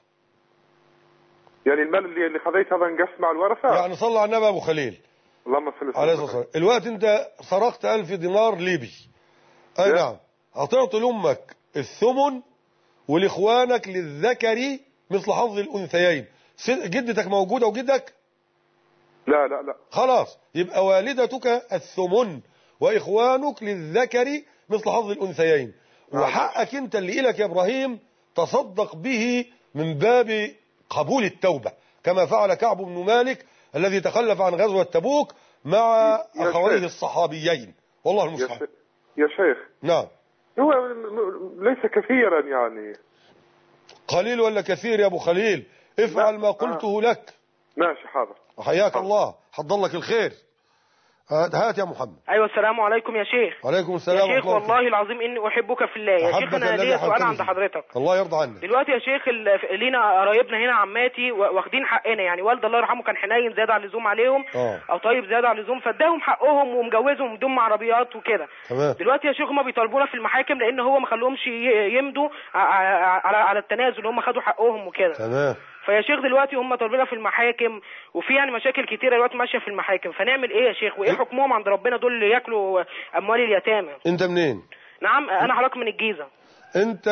يعني المال اللي خذيت هذا انقسم مع الورثة؟ يعني صلى على النبي أبو خليل اللهم صل وسلم عليه الصلاة والسلام. الوقت أنت سرقت 1000 دينار ليبي، أي نعم، أعطيت لأمك الثمن ولإخوانك للذكر مثل حظ الأنثيين. جدتك موجودة وجدك؟ لا لا لا. خلاص، يبقى والدتك الثمن وإخوانك للذكر مثل حظ الأنثيين. وحقك أنت اللي إلك يا إبراهيم تصدق به من باب قبول التوبة، كما فعل كعب بن مالك الذي تخلف عن غزوة تبوك مع أخويه الصحابيين. والله المستعان. يا شيخ. نعم. هو ليس كثيرا يعني. قليل ولا كثير يا أبو خليل؟ افعل ما قلته لك. ماشي، حاضر. وحياك الله، حضر لك الخير. هات يا محمد. ايوه، السلام عليكم يا شيخ. وعليكم السلام. يا شيخ والله العظيم اني احبك في الله. يا شيخ انا ليا سؤال عند حضرتك. الله يرضى عنك. دلوقتي يا شيخ لينا قرايبنا هنا عماتي واخدين حقنا، يعني والد الله يرحمه كان حنين زياده عن اللزوم عليهم او طيب زياده عن اللزوم، فاداهم حقهم ومجوزهم بدون عربيات وكده. دلوقتي يا شيخ هم بيطالبونا في المحاكم لان هو ما خلوهمش يمضوا على التنازل، هم خدوا حقهم وكده. تمام. فيا شيخ دلوقتي هم طالبيننا في المحاكم، وفي يعني مشاكل كتيره دلوقتي ماشيه في المحاكم، فنعمل ايه يا شيخ؟ وايه حكمهم عند ربنا دول اللي ياكلوا اموال اليتامى؟ انت منين؟ نعم انا حضرتك من الجيزه. انت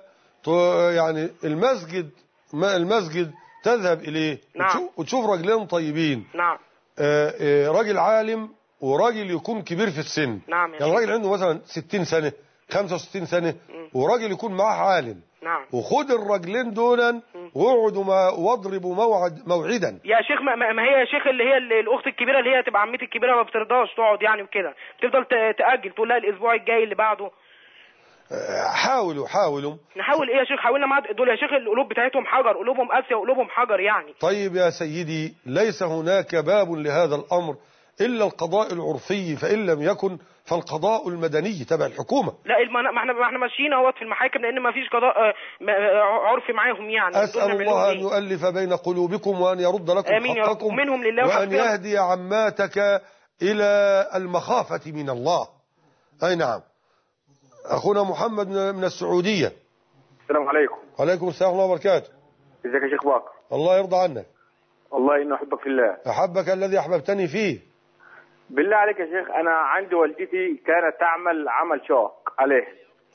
يعني المسجد تذهب اليه. نعم. وتشوف راجلين طيبين. نعم. راجل عالم وراجل يكون كبير في السن. نعم. يعني راجل عنده مثلا 60 سنه 65 سنه وراجل يكون معاه عالم. نعم. وخد الراجلين دولا واقعدوا واضربوا موعدا. يا شيخ ما هي يا شيخ اللي هي الاخت الكبيره اللي هي تبقى عمتي الكبيره ما بترضاش تقعد يعني وكده، بتفضل تاجل تقول لها الاسبوع الجاي اللي بعده. حاولوا نحاول ايه يا شيخ؟ حاولنا مع دول يا شيخ القلوب بتاعتهم حجر، قلوبهم قاسيه وقلوبهم حجر يعني. طيب يا سيدي، ليس هناك باب لهذا الامر الا القضاء العرفي، فان لم يكن فالقضاء المدني تبع الحكومة. لا ما احنا ماشيين اهوت في المحاكم لان ما فيش قضاء عرفي معاهم يعني. اسال الله ان يؤلف بين قلوبكم وان يرد لكم حقكم منهم لله وان يهدي عماتك الى المخافة من الله. اي نعم. اخونا محمد من السعودية. السلام عليكم. وعليكم السلام ورحمة الله وبركاته. ازيك يا شيخ باقر؟ الله يرضى عنك. والله إنه أحبك في الله. أحبك الذي أحببتني فيه. بالله عليك يا شيخ، أنا عندي والدتي كانت تعمل عمل شاق عليه.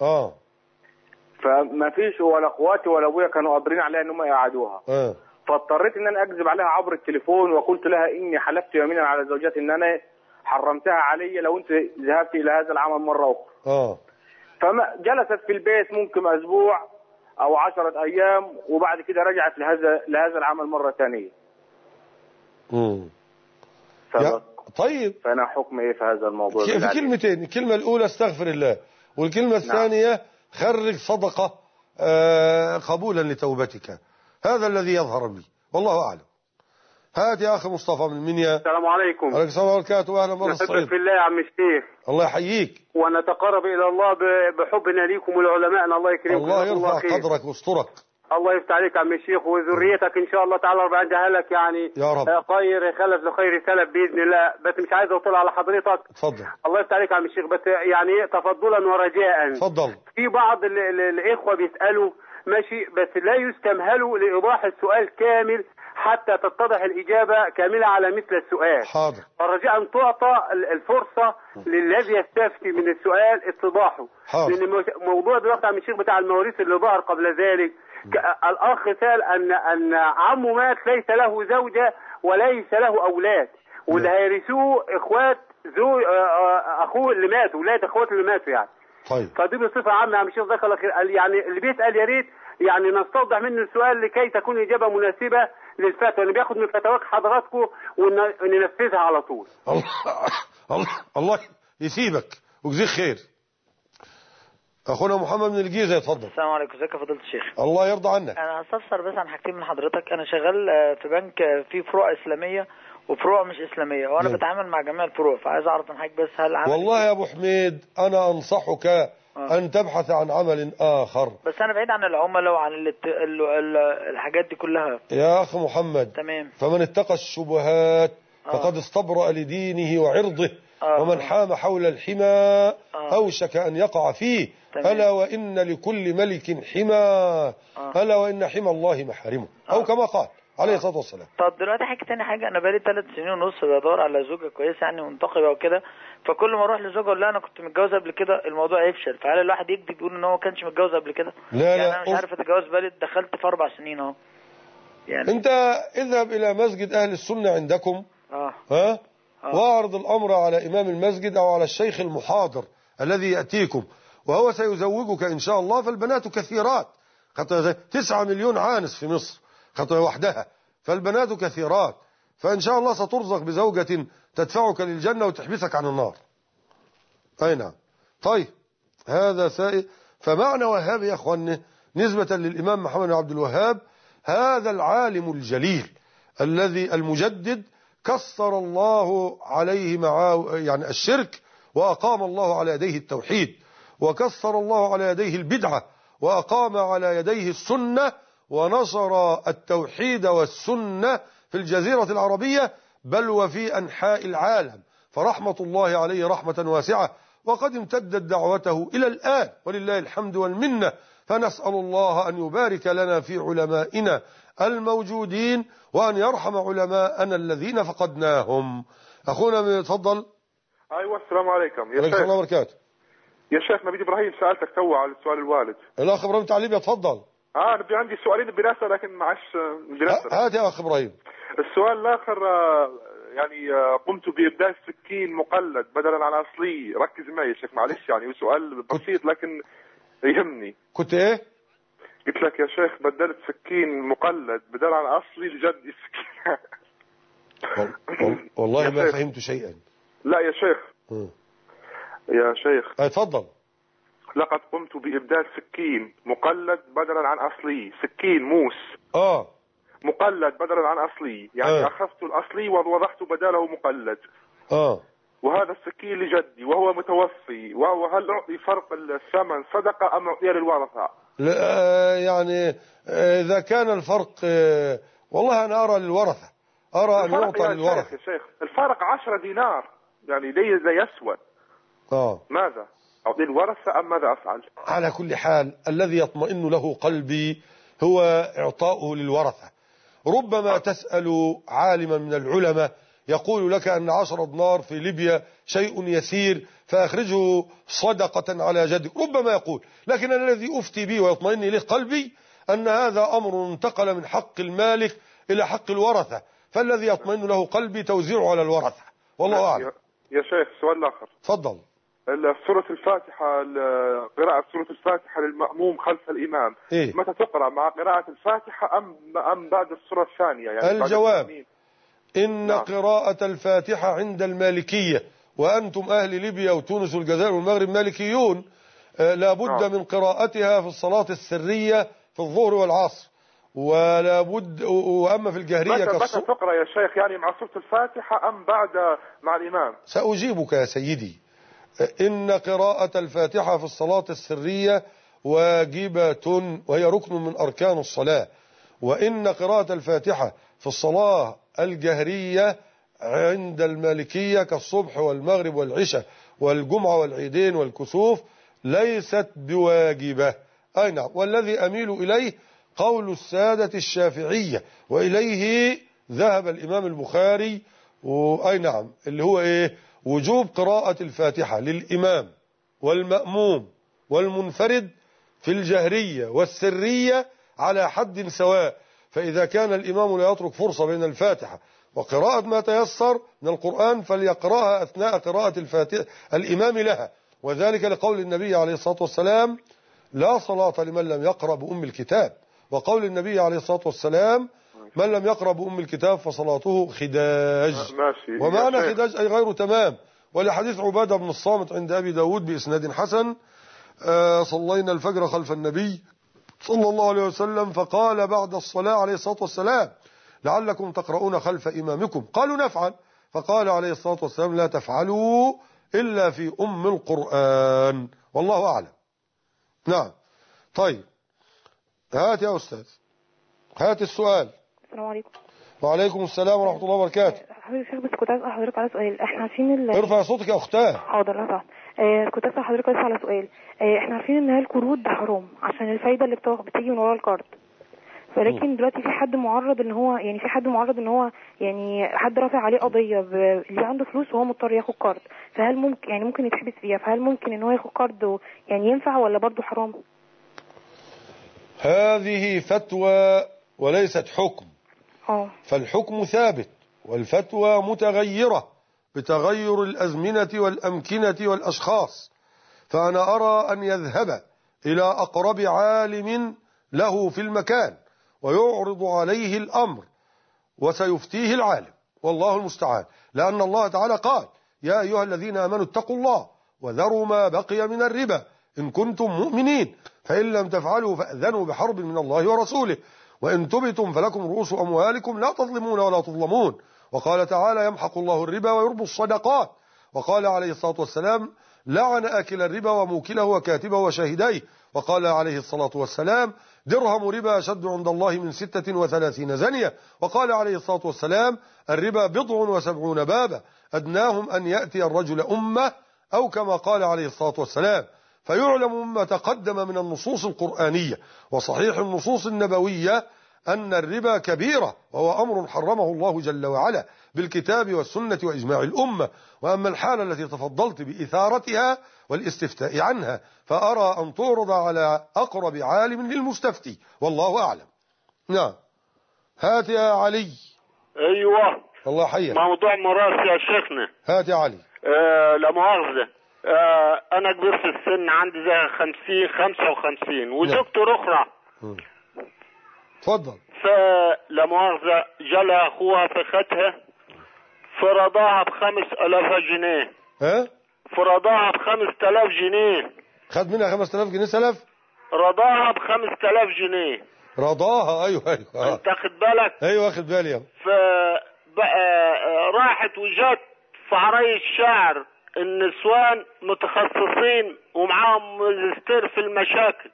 فما فيش ولا اخواتي ولا ابويا كانوا قادرين عليها ان هم يقعدوها. فاضطريت ان انا اكذب عليها عبر التليفون، وقلت لها اني حلفت يمينا على زوجتي ان انا حرمتها علي لو انت ذهبت الى هذا العمل مره اخرى. فجلست في البيت ممكن اسبوع او 10 ايام، وبعد كده رجعت لهذا العمل مره ثانيه. طيب فانا حكم ايه في هذا الموضوع؟ في كلمتين، الكلمه الاولى استغفر الله، والكلمه الثانيه خرج صدقه قبولا لتوبتك. هذا الذي يظهر لي، والله اعلم. هات يا اخي مصطفى من منيا. السلام عليكم. وعليكم السلام ورحمه الله وبركاته. اهلا وسهلا. نحبك في الله يا عم الشيخ. الله يحييك. ونتقرب الى الله بحبنا ليكم ولعلمائنا. الله يكرمكم. الله يرفع قدرك ويسترك. الله يفتح عليك يا عم الشيخ، وذريتك ان شاء الله تعالى ربنا يجعلها لك يعني يا رب خير خلف لخير سلف باذن الله. بس مش عايز اطول على حضرتك. اتفضل. الله يفتح عليك يا عم الشيخ، بس يعني تفضلا ورجاء. اتفضل. في بعض الاخوه بيسالوا ماشي، بس لا يستمهلوا لايضاح السؤال كامل حتى تتضح الاجابه كامله على مثل السؤال. حاضر. فرجاء ان تعطى الفرصه للذي يستفتي من السؤال اتضاحه. حاضر. لان موضوع دلوقتي يا عم الشيخ بتاع المواريث اللي ظهر قبل ذلك، الاخ سال ان عمه مات ليس له زوجه وليس له اولاد، واللي هيرثوه اخوات اخوه اللي مات، ولاد اخواته اللي ماتوا يعني. طيب. فدي بصفه عامه يا عم الشيخ جزاك الله خير. يعني اللي بيسال يا ريت يعني نستوضح منه السؤال لكي تكون اجابه مناسبه للفتوى اللي بياخد من فتاوات حضراتكم وننفذها على طول. الله يسيبك ويجزيك خير. اخونا محمد من الجيزه يتفضل. السلام عليكم. ازيك يا فضيله الشيخ؟ الله يرضى عنك. انا هستفسر بس عن حاجتين من حضرتك. انا شغال في بنك فيه فروع اسلاميه وفروع مش اسلاميه، وانا بتعامل مع جميع الفروع، فعايز اعرف من حضرتك بس هل عمل والله يا ابو حميد انا انصحك ان تبحث عن عمل اخر. بس انا بعيد عن العملاء وعن الحاجات دي كلها يا اخي محمد. تمام. فمن اتقى الشبهات فقد استبرأ لدينه وعرضه، ومن حام حول الحمى اوشك ان يقع فيه. ألا وإن لكل ملك حمى، ألا وإن حمى الله محارمه، أو كما قال عليه الصلاة والسلام. طب دلوقتي تاني حاجة، أنا بقالي 3 سنين ونص بدور على زوجة كويسة يعني منتقبة وكده، فكل ما أروح لزوجة أقول لها أنا كنت متجوز قبل كده، الموضوع يفشل. فهل الواحد يكذب يقول إن هو ما كانش متجوز قبل كده؟ لا يعني لا، أنا مش عارف أتجوز، بقالي دخلت في 4 سنين أهو. يعني أنت اذهب إلى مسجد أهل السنة عندكم واعرض الأمر على إمام المسجد أو على الشيخ المحاضر الذي يأتيكم، وهو سيزوجك إن شاء الله. فالبنات كثيرات، 9 مليون عانس في مصر خطوة وحدها، فالبنات كثيرات، فإن شاء الله سترزق بزوجة تدفعك للجنة وتحبسك عن النار. أي نعم. طيب هذا سائل. فمعنى وهاب يا أخواني نسبة للإمام محمد بن عبد الوهاب، هذا العالم الجليل الذي المجدد كسر الله عليه معه يعني الشرك، وأقام الله على يديه التوحيد، وكسر الله على يديه البدعة، وأقام على يديه السنة، ونشر التوحيد والسنة في الجزيرة العربية بل وفي أنحاء العالم، فرحمة الله عليه رحمة واسعة، وقد امتدت دعوته إلى الآن ولله الحمد والمنة. فنسأل الله أن يبارك لنا في علمائنا الموجودين، وأن يرحم علماءنا الذين فقدناهم. أخونا تفضل. أيوة السلام عليكم يا شيخ. الله وبركاته. يا شيخ نبي إبراهيم سألتك تو على سؤال الوالد. الأخ إبراهيم تعليب يتفضل. نبي عندي سؤالين بناسة لكن معش بناسة. هات يا أخ إبراهيم. السؤال الآخر يعني قمت بإبدال سكين مقلد بدلا عن أصلي. ركز معي يا شيخ معلش، يعني سؤال بسيط لكن يهمني. كنت إيه؟ قلت لك يا شيخ بدلت سكين مقلد بدل عن أصلي لجدي سكين. والله ما فهمت شيئا. لا يا شيخ. يا شيخ اتفضل. لقد قمت بإبدال سكين مقلد بدلا عن أصلي. سكين موس مقلد بدلا عن أصلي، يعني أخذت الأصلي ووضعت بداله مقلد. وهذا السكين لجدي وهو متوفي، وهل أعطي فرق الثمن صدقة أم أعطيه للورثة؟ يعني إذا كان الفرق والله أنا أرى للورثة، أرى أن يعطى للورثة. يا شيخ الفرق 10 دينار، يعني ليه زي أسود. ماذا؟ أعطي الورثة أم ماذا أفعل؟ على كل حال الذي يطمئن له قلبي هو إعطاؤه للورثة. ربما تسأل عالما من العلماء يقول لك أن 10 دينار في ليبيا شيء يسير فأخرجه صدقة على جدك، ربما يقول، لكن الذي أفتي به ويطمئن إليه قلبي أن هذا أمر انتقل من حق المالك إلى حق الورثة، فالذي يطمئن له قلبي توزيعه على الورثة، والله أعلم. يا شيخ سؤال آخر. تفضل. سورة الفاتحة، قراءة سورة الفاتحة للمأموم خلف الإمام، إيه؟ متى تقرأ، مع قراءة الفاتحة أم بعد السورة الثانية؟ يعني الجواب إن قراءة الفاتحة عند المالكية، وأنتم أهل ليبيا وتونس والجزائر والمغرب مالكيون، لابد من قراءتها في الصلاة السرية في الظهر والعصر، ولا بد، وأما في الجهرية متى تقرأ يا شيخ، يعني مع سورة الفاتحة أم بعد مع الإمام؟ سأجيبك يا سيدي. إن قراءة الفاتحة في الصلاة السرية واجبة وهي ركن من أركان الصلاة، وإن قراءة الفاتحة في الصلاة الجهرية عند المالكية كالصبح والمغرب والعشاء والجمعة والعيدين والكسوف ليست بواجبة. أي نعم، والذي أميل إليه قول السادة الشافعية، وإليه ذهب الإمام البخاري، أي نعم، اللي هو إيه؟ وجوب قراءة الفاتحة للإمام والمأموم والمنفرد في الجهرية والسرية على حد سواء، فإذا كان الإمام لا يترك فرصة بين الفاتحة وقراءة ما تيسر من القرآن فليقرأها أثناء قراءة الفاتحة الإمام لها، وذلك لقول النبي عليه الصلاة والسلام لا صلاة لمن لم يقرأ بأم الكتاب، وقول النبي عليه الصلاة والسلام من لم يقرأ بأم الكتاب فصلاته خداج. ومعنى خداج أي غير تمام. ولحديث عبادة بن الصامت عند أبي داود بإسناد حسن صلينا الفجر خلف النبي صلى الله عليه وسلم فقال بعد الصلاة عليه الصلاة والسلام لعلكم تقرؤون خلف إمامكم، قالوا نفعل، فقال عليه الصلاة والسلام لا تفعلوا إلا في أم القرآن، والله أعلم. نعم. طيب هات يا أستاذ، هات السؤال. السلام عليكم. وعليكم السلام ورحمة الله وبركاته. حضرتك بس كنت عايز حضرتك على سؤال. احنا عارفين ارفع صوتك يا أختاه. حاضر رفعت. كنت عايز حضرتك بس على سؤال. احنا عارفين ان القروض حرام عشان الفايدة اللي بتيجي من وراء القرض، ولكن دلوقتي في حد معرض ان هو يعني حد رافع عليه قضية اللي عنده فلوس وهو مضطر ياخد قرض، فهل ممكن يتحبس فيها، فهل ممكن ان هو ياخد قرض يعني ينفع ولا برضه حرام؟ هذه فتوى وليست حكم. فالحكم ثابت والفتوى متغيرة بتغير الأزمنة والأمكنة والأشخاص، فأنا أرى أن يذهب إلى أقرب عالم له في المكان ويعرض عليه الأمر وسيفتيه العالم، والله المستعان، لأن الله تعالى قال يا أيها الذين آمنوا اتقوا الله وذروا ما بقي من الربا إن كنتم مؤمنين، فإن لم تفعلوا فأذنوا بحرب من الله ورسوله، وإن تبتم فلكم رؤوس أموالكم لا تظلمون ولا تظلمون. وقال تعالى يمحق الله الربا ويربي الصدقات. وقال عليه الصلاة والسلام لعن آكل الربا وموكله وكاتبه وشاهديه. وقال عليه الصلاة والسلام درهم ربا أشد عند الله من 36 زنية. وقال عليه الصلاة والسلام الربا 70 بابا أدناهم أن يأتي الرجل أمة، أو كما قال عليه الصلاة والسلام. فيعلم مما تقدم من النصوص القرآنية وصحيح النصوص النبوية أن الربا كبيرة، وهو أمر حرمه الله جل وعلا بالكتاب والسنة وإجماع الأمة. وأما الحالة التي تفضلت بإثارتها والاستفتاء عنها فأرى أن تعرض على أقرب عالم للمستفتي، والله أعلم. نعم. هات يا علي. أيوة الله حيك. موضوع مراسي يا شيخنا. هات يا علي. لا مؤاخذة، أنا كبير في السن، عندي زي 55 وزوجتي أخرى. تفضل. فلا مؤاخذة جالها أخوها فختها فرضاها ب5000 جنيه. فرضاها ب5000 جنيه. خد منها 5000 جنيه سلف؟ رضاها ب5000 جنيه. رضاها. أيوه. أنت خد بالك؟ أيوه واخد بالي يا. فبقى راحت وجات في عري الشعر النسوان متخصصين ومعاهم ماجستير في المشاكل.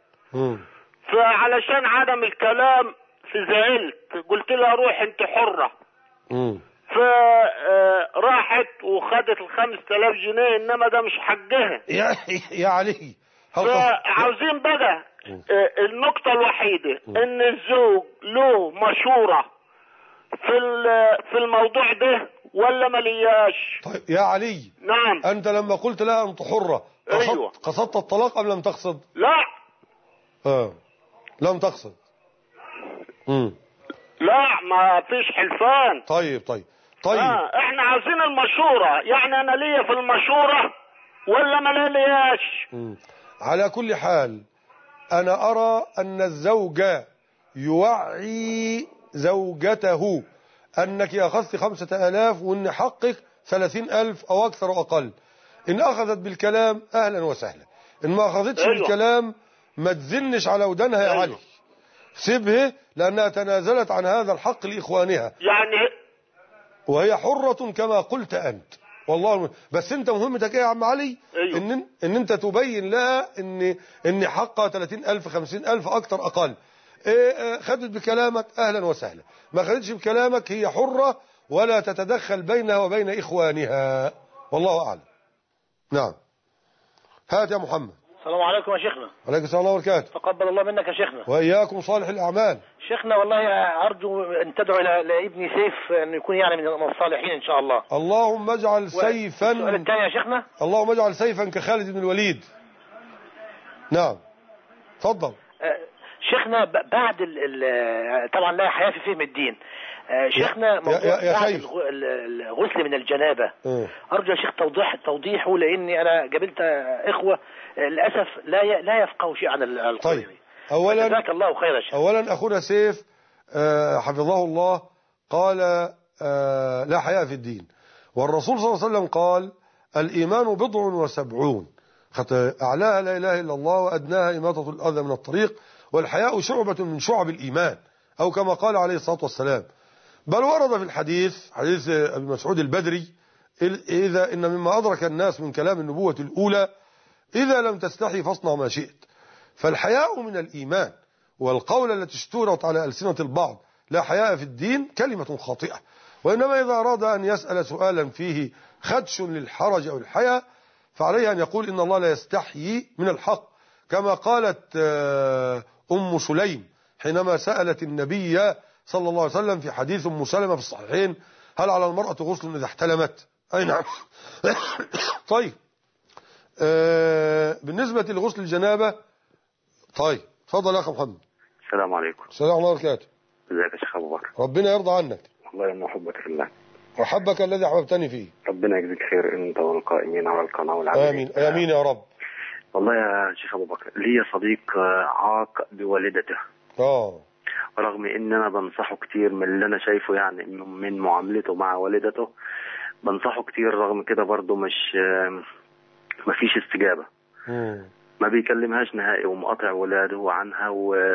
فعلشان عدم الكلام زعلت، قلت لها روح انت حرة. فراحت وخدت ال5000 جنيه، انما ده مش حقها يا علي. فعاوزين بقى النقطة الوحيدة ان الزوج له مشورة في الموضوع ده ولا ملياش؟ طيب يا علي. نعم. انت لما قلت لها انت حرة قصدت الطلاق ام لم تقصد؟ لا. لم تقصد. لا ما فيش حلفان. طيب احنا عاوزين المشورة، يعني انا ليا في المشورة ولا ما لياش؟ على كل حال انا ارى ان الزوج يوعي زوجته انك اخذت 5000 وان حقك 30,000 او اكثر او اقل. ان اخذت بالكلام اهلا وسهلا، ان ما اخذتش بالكلام ما تزنش على ودانها يا علي، سيبها لانها تنازلت عن هذا الحق لاخوانها، يعني وهي حرة كما قلت انت. والله بس انت مهمتك ايه يا عم علي؟ ان انت تبين لها ان حقها 30,000 50,000 اكتر اقل. خدت بكلامك اهلا وسهلا، ما خدتش بكلامك هي حرة ولا تتدخل بينها وبين اخوانها، والله اعلم. نعم. هات يا محمد. السلام عليكم يا شيخنا. وعليكم السلام وبركاته. تقبل الله منك يا شيخنا. واياكم صالح الاعمال. شيخنا والله ارجو ان تدعو لابني سيف ان يكون يعني من الصالحين ان شاء الله. اللهم اجعل سيفا. السؤال الثاني يا شيخنا. اللهم اجعل سيفا كخالد بن الوليد. نعم تفضل. شيخنا بعد طبعا لا حياة في فهم الدين. شيخنا موضوع بعد الغسل من الجنابة أرجو يا شيخ توضيحه لأني أنا قابلت إخوة للأسف لا يفقهوا شيء عن القضية. طيب أولا جزاك الله خيرا شيخ. أولا أخونا سيف حفظه الله قال لا حياء في الدين، والرسول صلى الله عليه وسلم قال الإيمان 70 أعلاها لا إله إلا الله وأدناها إماطة الأذى من الطريق، والحياء شعبة من شعب الإيمان، أو كما قال عليه الصلاة والسلام. بل ورد في الحديث حديث أبي مسعود البدري إذا إن مما أدرك الناس من كلام النبوة الأولى إذا لم تستحي فاصنع ما شئت. فالحياء من الإيمان، والقول التي اشتهرت على ألسنة البعض لا حياء في الدين كلمة خاطئة، وإنما إذا أراد أن يسأل سؤالا فيه خدش للحرج أو الحياء فعليه أن يقول إن الله لا يستحيي من الحق، كما قالت أم سليم حينما سألت النبي صلى الله عليه وسلم في حديث أم سلمة في الصحيحين هل على المرأة غسل إذا احتلمت؟ أي نعم. طيب بالنسبة لغسل الجنابة، طيب تفضل يا أخي محمد. السلام عليكم. السلام عليكم ورحمة الله وبركاته. ازيك يا شيخ أبو بكر؟ ربنا يرضى عنك. الله يرضى محبك في الله. وحبك الذي أحببتني فيه. ربنا يجزيك خير أنت والقائمين على القناة والعاملين. آمين آمين يا رب. والله يا شيخ أبو بكر لي صديق عاق بوالدته. ورغم ان انا بنصحه كتير من اللي انا شايفه يعني من معاملته مع والدته، بنصحه كتير رغم كده برضه مفيش استجابة. ما بيكلمهاش نهائي ومقاطع ولاده عنها،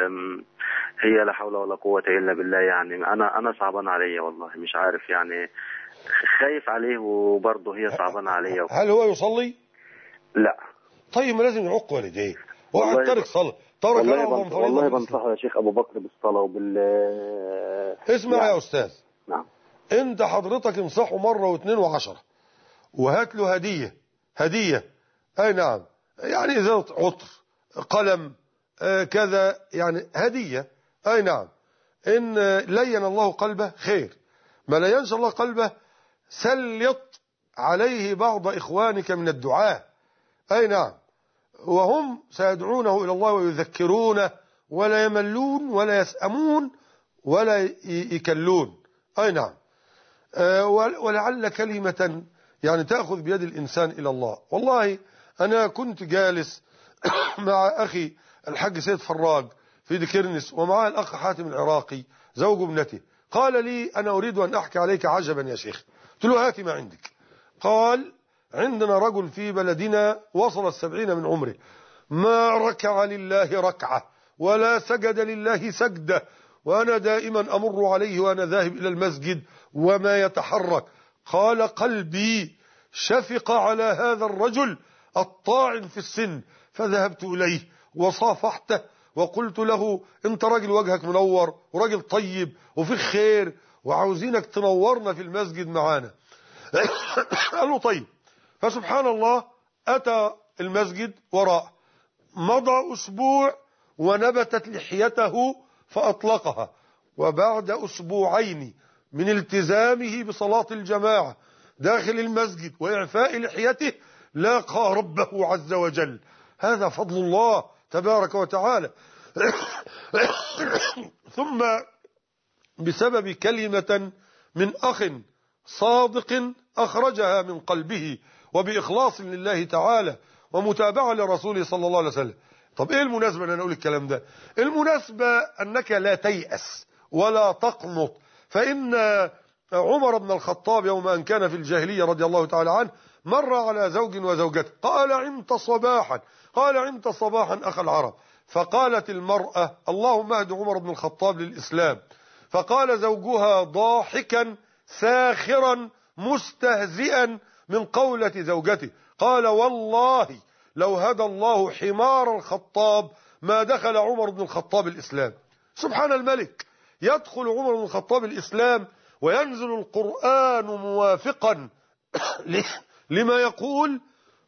وهي لا حول ولا قوة الا بالله. يعني انا صعبان عليا والله، مش عارف يعني خايف عليه وبرضه هي صعبان عليا. هل هو يصلي؟ لا. طيب ما لازم يعق والديه، واحد تارك صلاة والله بنصحه يا شيخ ابو بكر بالصلاه اسمع يعني. يا استاذ، نعم، انت حضرتك انصحه مره واثنين وعشرة وهات له هديه اي نعم، يعني ازازه عطر قلم كذا، يعني هديه اي نعم. ان لين الله قلبه خير، ما لينش الله قلبه سلط عليه بعض اخوانك من الدعاة اي نعم، وهم سيدعونه إلى الله ويذكرونه ولا يملون ولا يسأمون ولا يكلون أي نعم. ولعل كلمة يعني تأخذ بيد الإنسان إلى الله. والله أنا كنت جالس مع أخي الحاج سيد فراج في دكرنس ومعه الأخ حاتم العراقي زوج ابنته، قال لي أنا أريد أن أحكي عليك عجبا يا شيخ. قلت له هاتي ما عندك. قال عندنا رجل في بلدنا وصل 70 من عمره ما ركع لله ركعة ولا سجد لله سجدة، وأنا دائما أمر عليه وأنا ذاهب إلى المسجد وما يتحرك. قال قلبي شفق على هذا الرجل الطاعن في السن، فذهبت إليه وصافحته وقلت له انت راجل وجهك منور وراجل طيب وفيك خير وعاوزينك تنورنا في المسجد معانا. قال له طيب. فسبحان الله أتى المسجد وراء، مضى أسبوع ونبتت لحيته فأطلقها، وبعد أسبوعين من التزامه بصلاة الجماعة داخل المسجد وإعفاء لحيته لاقى ربه عز وجل. هذا فضل الله تبارك وتعالى. ثم بسبب كلمة من أخ صادق أخرجها من قلبه وبإخلاص لله تعالى ومتابعة لرسوله صلى الله عليه وسلم. طب إيه المناسبة أن أنا أقول الكلام ده؟ المناسبة أنك لا تيأس ولا تقنط، فإن عمر بن الخطاب يوم أن كان في الجاهلية رضي الله تعالى عنه مر على زوج وزوجته، قال عمت صباحا، قال عمت صباحا أخ العرب. فقالت المرأة اللهم اهد عمر بن الخطاب للإسلام. فقال زوجها ضاحكا ساخرا مستهزئا من قولة زوجته، قال والله لو هدى الله حمار الخطاب ما دخل عمر بن الخطاب الإسلام. سبحان الملك، يدخل عمر بن الخطاب الإسلام وينزل القرآن موافقا لما يقول،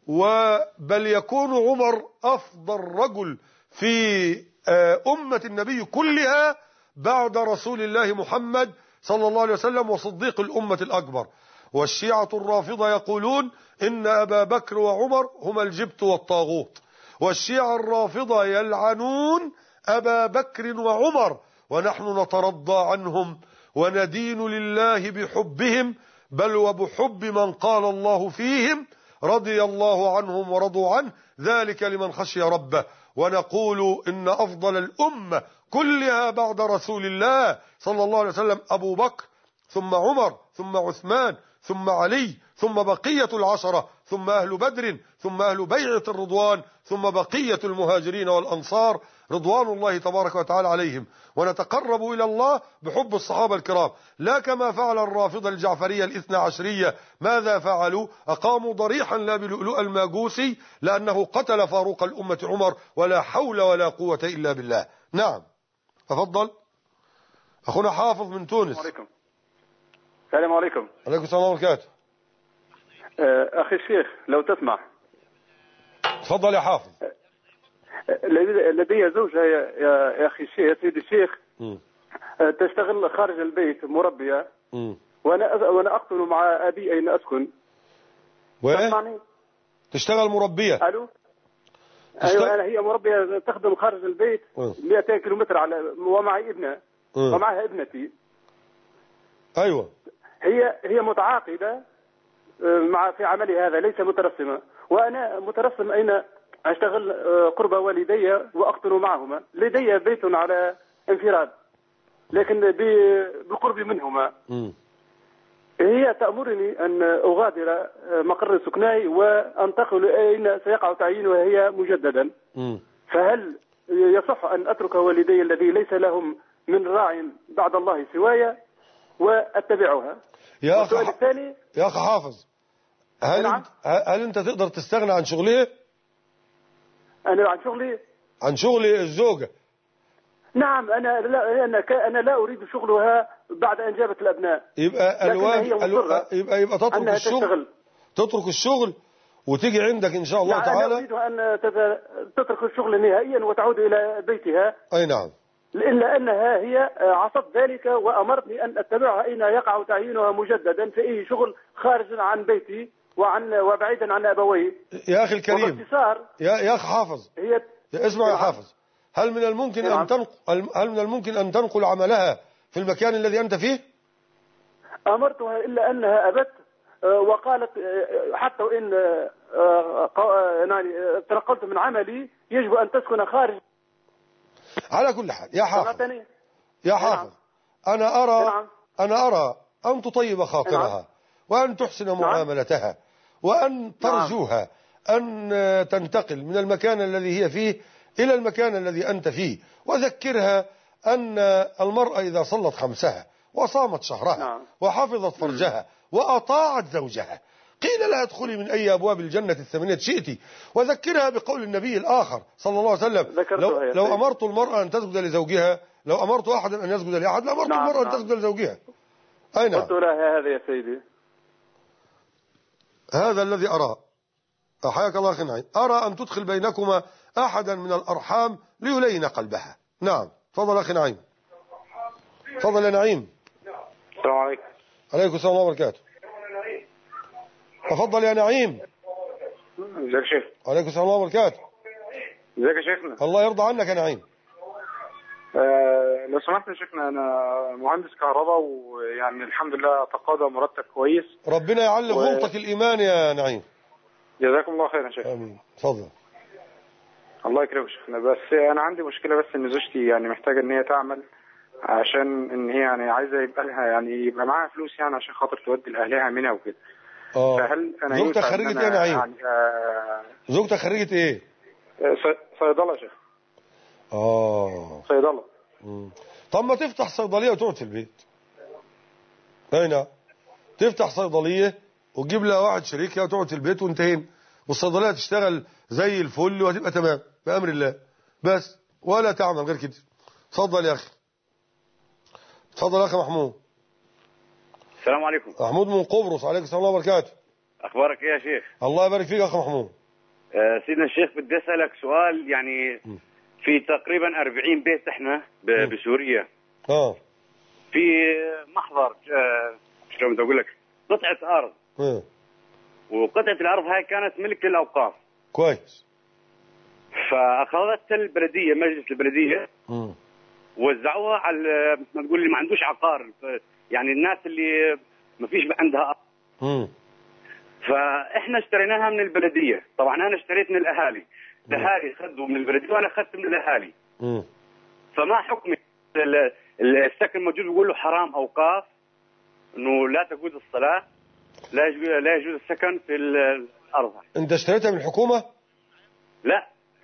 بل يكون عمر أفضل رجل في أمة النبي كلها بعد رسول الله محمد صلى الله عليه وسلم وصديق الأمة الأكبر. والشيعة الرافضة يقولون إن أبا بكر وعمر هما الجبت والطاغوت، والشيعة الرافضة يلعنون أبا بكر وعمر، ونحن نترضى عنهم وندين لله بحبهم، بل وبحب من قال الله فيهم رضي الله عنهم ورضوا عنه ذلك لمن خشي ربه. ونقول إن أفضل الأمة كلها بعد رسول الله صلى الله عليه وسلم أبو بكر، ثم عمر، ثم عثمان، ثم علي، ثم بقية العشرة، ثم أهل بدر، ثم أهل بيعة الرضوان، ثم بقية المهاجرين والأنصار رضوان الله تبارك وتعالى عليهم. ونتقرب إلى الله بحب الصحابة الكرام، لا كما فعل الرافضة الجعفرية الاثنى عشرية. ماذا فعلوا؟ أقاموا ضريحا لا بلؤلؤ الماجوسي لأنه قتل فاروق الأمة عمر، ولا حول ولا قوة إلا بالله. نعم، تفضل أخونا حافظ من تونس. السلام عليكم. عليكم السلام ورحمة الله وبركاته. أخي الشيخ لو تسمح. تفضل يا حافظ. لدي زوجة يا أخي الشيخ، يا سيدي الشيخ، تشتغل خارج البيت مربية، وأنا أقطن مع أبي أين أسكن. تسمعني؟ تشتغل مربية؟ ألو. أيوة، هي مربية تخدم خارج البيت 200 كيلومتر ومعي ابنة ومعها ابنتي. أيوة. هي متعاقدة في عملي هذا، ليس مترسمة، وأنا مترسم أين أشتغل قرب والدي وأقطن معهما. لدي بيت على انفراد لكن بالقرب منهما. هي تأمرني أن أغادر مقر سكناي وأنتقل أين سيقع تعيينها هي مجددا. فهل يصح أن أترك والدي الذي ليس لهم من راع بعد الله سواي وأتبعها؟ يا أخ حافظ، هل أنت تقدر تستغنى عن شغله؟ أنا عن شغلي؟ عن شغل الزوجة. نعم، أنا لا أريد شغلها بعد أن جابت الأبناء. يبقى تترك الشغل وتيجي عندك إن شاء الله تعالى. أنا أريد أن تترك الشغل نهائيا وتعود إلى بيتها. أي نعم. إلا أنها هي عصت ذلك وأمرتني أن أتبعها أين يقع تعيينها مجددا في أي شغل خارج عن بيتي وبعيدا عن أبوي. يا أخي الكريم، يا أخ حافظ، اسمع يا حافظ، هل من الممكن أن تنقل عملها في المكان الذي أنت فيه؟ أمرتها إلا أنها أبت وقالت حتى وإن تنقلت من عملي يجب أن تسكن خارج. على كل حال يا حافظ، أنا أرى أن تطيب خاطرها وأن تحسن معاملتها وأن ترجوها أن تنتقل من المكان الذي هي فيه إلى المكان الذي أنت فيه، وذكرها أن المرأة إذا صلت خمسها وصامت شهرها وحفظت فرجها وأطاعت زوجها قيل لها ادخلي من أي أبواب الجنة الثمانية شئت، وذكرها بقول النبي الآخر صلى الله عليه وسلم لو أمرت المرأة أن تسجد لزوجها، لو أمرت أحدا أن يسجد لأحد لأمرت المرأة أن تسجد لزوجها. أين قلت لها هذا يا سيدي، هذا الذي أرى. حياك الله أخي نعيم. أرى أن تدخل بينكما أحدا من الأرحام ليلين قلبها. نعم تفضل أخي نعيم. تفضل يا نعيم. السلام عليكم. عليكم السلام ورحمة الله وبركاته. تفضل يا نعيم. ازيك يا شيخ؟ عليكم السلام ورحمة الله وبركاته. ازيك يا شيخنا؟ الله يرضى عنك يا نعيم. لو سمحت يا شيخنا، انا مهندس كهرباء، ويعني الحمد لله اتقاضى مرتب كويس. ربنا يعلم غلطك الإيمان يا نعيم. جزاكم الله خير يا شيخ. امين. اتفضل. الله يكرمك يا شيخنا، بس انا عندي مشكله، بس ان زوجتي يعني محتاجه ان هي تعمل، عشان ان هي يعني عايزه يبقى لها يعني يبقى معاها فلوس يعني عشان خاطر تودي لاهلها منها وكده. فهل انا زوجتك خريجه ايه يا نعيم؟ يعني زوجتك خريجه ايه؟ صيدله يا شيخ. صيدله. طب ما تفتح صيدليه وتقعد في البيت. هنا تفتح صيدليه وتجيب لها واحد شريكها وتقعد في البيت وانتهينا، والصيدليه تشتغل زي الفل وهتبقى تمام بامر الله، بس ولا تعمل غير كده. اتفضل يا اخي. اتفضل يا اخي محمود. السلام عليكم. محمود من قبرص. عليكم السلام ورحمه الله وبركاته. اخبارك ايه يا شيخ؟ الله يبارك فيك يا اخي محمود. سيدنا الشيخ بدي اسالك سؤال، يعني في تقريبا 40 بيت احنا بسوريا. في محضر شلون بدي اقول لك، قطعه ارض. وقطعه الارض هاي كانت ملك للاوقاف. كويس. فاخذتها البلديه، مجلس البلديه. وزعوها على مثل ما تقول اللي ما عندوش عقار، يعني الناس اللي ما فيش عندها ارض. فاحنا اشتريناها من البلديه، طبعا انا اشتريت من الاهالي، الاهالي خذوا من البلديه وانا اخذت من الاهالي. فما حكم السكن موجود بيقول له حرام اوقاف، انه لا تجوز الصلاه، لا يجوز السكن في الارض. انت اشتريتها من الحكومه؟ لا.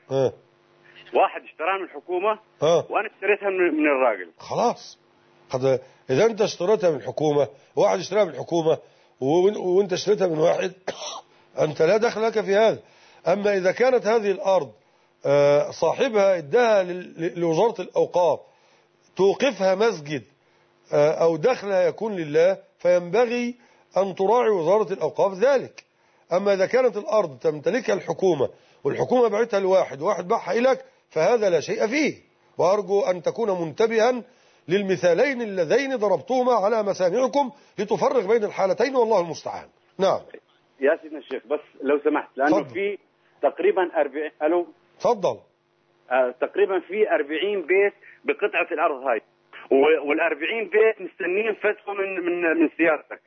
واحد اشتراها من الحكومه وانا اشتريتها من الراجل. خلاص. اذا انت اشتريتها من الحكومه، واحد اشتراها من الحكومه وانت اشتريتها من واحد، انت لا دخل لك في هذا. اما اذا كانت هذه الارض صاحبها اداها لوزاره الاوقاف توقفها مسجد او دخلها يكون لله، فينبغي ان تراعي وزاره الاوقاف ذلك. اما اذا كانت الارض تمتلكها الحكومه والحكومه بعتها لواحد وواحد باعها لك، فهذا لا شيء فيه. وارجو ان تكون منتبها للمثالين اللذين ضربتهما على مسامعكم لتفرق بين الحالتين، والله المستعان. نعم يا سيدنا الشيخ، بس لو سمحت، لانه في تقريبا 40 الو تفضل. تقريبا في 40 بيت بقطعه الارض هاي، وال40 بيت مستنين فتوى من سيادتك،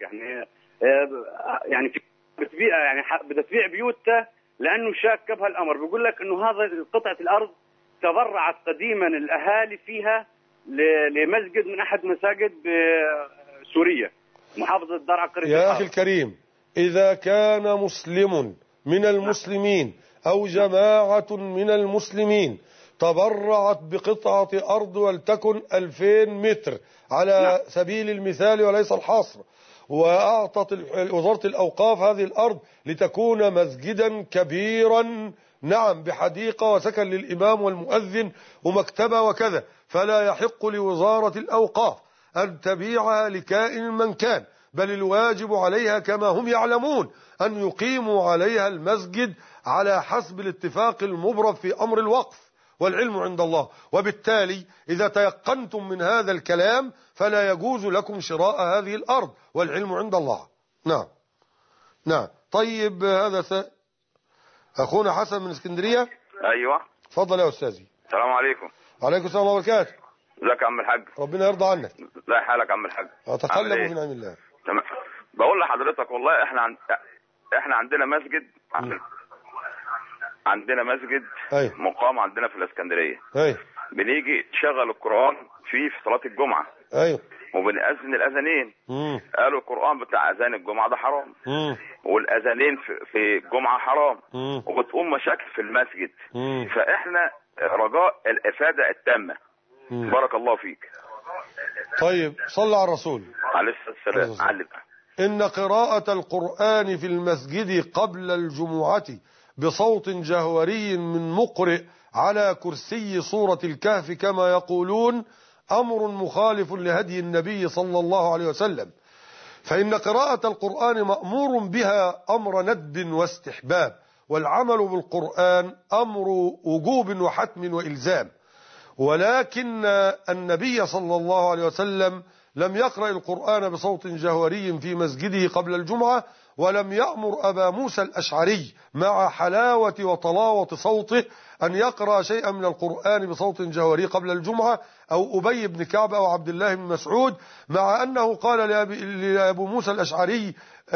يعني بتبيع، يعني بدها تبيع بيوتها لانه شاك بهالامر. بيقول لك انه هذا قطعه الارض تبرعت قديما الاهالي فيها لمسجد من احد مساجد سوريا، محافظه دار عقر. يا اخي الكريم، اذا كان مسلم من المسلمين او جماعه من المسلمين تبرعت بقطعه ارض ولتكن 2000 متر على سبيل المثال وليس الحصر، واعطت وزاره الاوقاف هذه الارض لتكون مسجدا كبيرا، نعم، بحديقه وسكن للامام والمؤذن ومكتبه وكذا، فلا يحق لوزاره الاوقاف ان تبيعها لكائن من كان، بل الواجب عليها كما هم يعلمون ان يقيموا عليها المسجد على حسب الاتفاق المبرم في امر الوقف، والعلم عند الله. وبالتالي إذا تيقنتم من هذا الكلام فلا يجوز لكم شراء هذه الأرض، والعلم عند الله. نعم نعم. طيب هذا أخونا حسن من اسكندرية. أيوة تفضل يا أستاذي. السلام عليكم. وعليكم السلام ورحمة الله وبركاته. ازيك يا عم الحاج؟ ربنا يرضى عنك. ازي حالك يا عم الحاج؟ أتقلب من عين الله. تمام. بقول لحضرتك والله احنا عندنا مسجد، عندنا مسجد مقام عندنا في الاسكندريه. بنيجي تشغل القرآن في صلاة الجمعة. وبنأذن الأذانين. قالوا القرآن بتاع أذان الجمعة ده حرام. والأذانين في الجمعة حرام. وبتقوم مشاكل في المسجد. فإحنا رجاء الإفادة التامة. بارك الله فيك. طيب صلى على الرسول عليه الصلاة والسلام. إن قراءة القرآن في المسجد قبل الجمعة بصوت جهوري من مقرئ على كرسي سورة الكهف كما يقولون أمر مخالف لهدي النبي صلى الله عليه وسلم، فإن قراءة القرآن مأمور بها أمر ندب واستحباب، والعمل بالقرآن أمر وجوب وحتم وإلزام، ولكن النبي صلى الله عليه وسلم لم يقرأ القرآن بصوت جهوري في مسجده قبل الجمعة، ولم يأمر أبا موسى الأشعري مع حلاوة وطلاوة صوته أن يقرأ شيئا من القرآن بصوت جهوري قبل الجمعة، أو أبي بن كعب أو عبد الله بن مسعود، مع أنه قال لأبو موسى الأشعري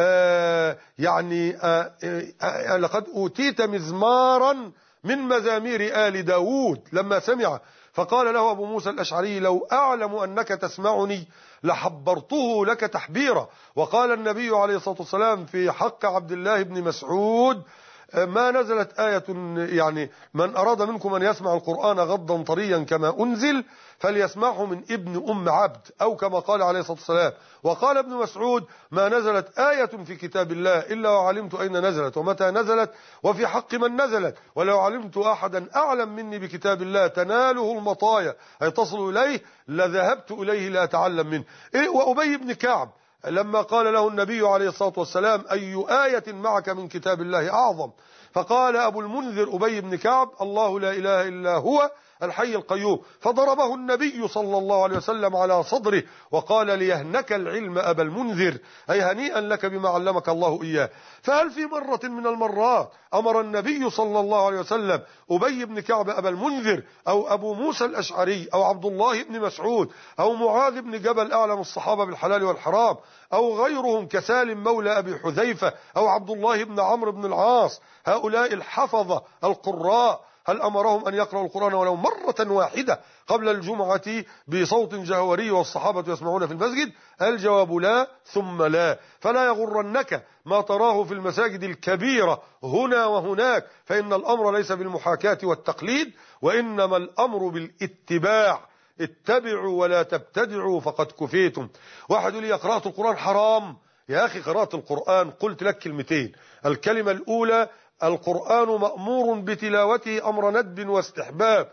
لقد أوتيت مزمارا من مزامير آل داود لما سمع، فقال له أبو موسى الأشعري لو أعلم أنك تسمعني لحبرته لك تحبيرا. وقال النبي عليه الصلاة والسلام في حق عبد الله بن مسعود ما نزلت آية يعني من أراد منكم أن يسمع القرآن غضا طريا كما أنزل فليسمعه من ابن أم عبد، أو كما قال عليه الصلاة والسلام. وقال ابن مسعود ما نزلت آية في كتاب الله إلا وعلمت أين نزلت ومتى نزلت وفي حق من نزلت، ولو علمت أحدا أعلم مني بكتاب الله تناله المطايا أي تصل إليه لذهبت إليه لأتعلم منه. وأبي بن كعب لما قال له النبي عليه الصلاة والسلام أي آية معك من كتاب الله أعظم، فقال أبو المنذر أبي بن كعب الله لا إله إلا هو الحي القيوم، فضربه النبي صلى الله عليه وسلم على صدره وقال ليهنك العلم أبا المنذر، أي هنيئا لك بما علمك الله إياه. فهل في مرة من المرات أمر النبي صلى الله عليه وسلم أبي بن كعب أبا المنذر أو أبو موسى الأشعري أو عبد الله بن مسعود أو معاذ بن جبل أعلم الصحابة بالحلال والحرام أو غيرهم كسالم مولى أبي حذيفة أو عبد الله بن عمرو بن العاص، هؤلاء الحفظة القراء، هل أمرهم أن يقرأوا القرآن ولو مرة واحدة قبل الجمعة بصوت جهوري والصحابة يسمعون في المسجد؟ الجواب لا ثم لا. فلا يغرنك ما تراه في المساجد الكبيرة هنا وهناك، فإن الأمر ليس بالمحاكاة والتقليد، وإنما الأمر بالاتباع. اتبعوا ولا تبتدعوا فقد كفيتم. واحد يقول لي قراءة القرآن حرام. يا أخي قراءة القرآن قلت لك كلمتين، الكلمة الأولى القرآن مأمور بتلاوته أمر ندب واستحباب،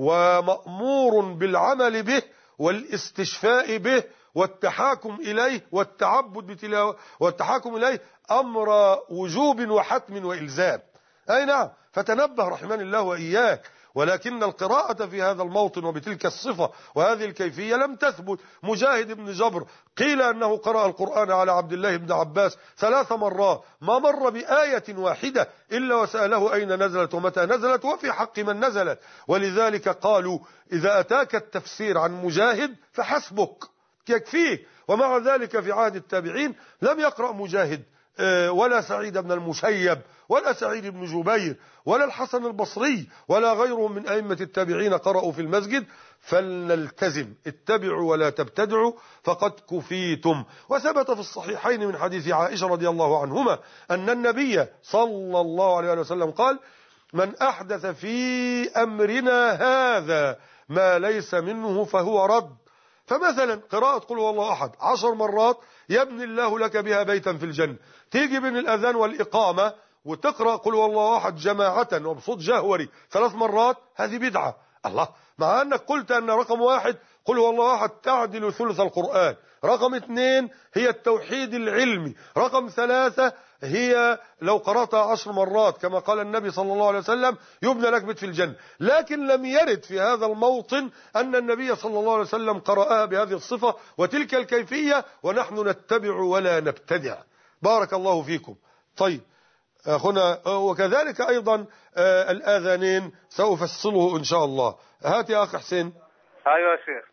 ومأمور بالعمل به والاستشفاء به والتحاكم إليه والتعبد بتلاوة والتحاكم إليه أمر وجوب وحتم وإلزام. أي نعم، فتنبه رحمن الله وإياك. ولكن القراءة في هذا الموطن وبتلك الصفة وهذه الكيفية لم تثبت. مجاهد بن جبر قيل أنه قرأ القرآن على عبد الله بن عباس 3 مرات، ما مر بآية واحدة إلا وسأله أين نزلت ومتى نزلت وفي حق من نزلت. ولذلك قالوا إذا أتاك التفسير عن مجاهد فحسبك يكفيك. ومع ذلك في عهد التابعين لم يقرأ مجاهد ولا سعيد بن المسيب ولا سعيد بن جبير ولا الحسن البصري ولا غيرهم من أئمة التابعين قرأوا في المسجد. فلنلتزم، اتبعوا ولا تبتدعوا فقد كفيتم. وثبت في الصحيحين من حديث عائشة رضي الله عنهما أن النبي صلى الله عليه وسلم قال من أحدث في أمرنا هذا ما ليس منه فهو رد. فمثلا قراءة قل هو الله أحد 10 مرات يبني الله لك بها بيتا في الجنة، تيجي بين الأذان والإقامة وتقرأ قل هو الله أحد جماعة وبصوت جهوري 3 مرات، هذه بدعة. الله، مع أنك قلت أن رقم 1 قل هو الله أحد تعدل ثلث القرآن، رقم 2 هي التوحيد العلمي، رقم 3 هي لو قرأتها 10 مرات كما قال النبي صلى الله عليه وسلم يبنى لك بيت في الجنة. لكن لم يرد في هذا الموطن أن النبي صلى الله عليه وسلم قرأها بهذه الصفة وتلك الكيفية، ونحن نتبع ولا نبتدع. بارك الله فيكم. طيب أخونا، وكذلك أيضا الآذانين سأفصله إن شاء الله. هات يا أخ حسين. أيوة يا شيخ.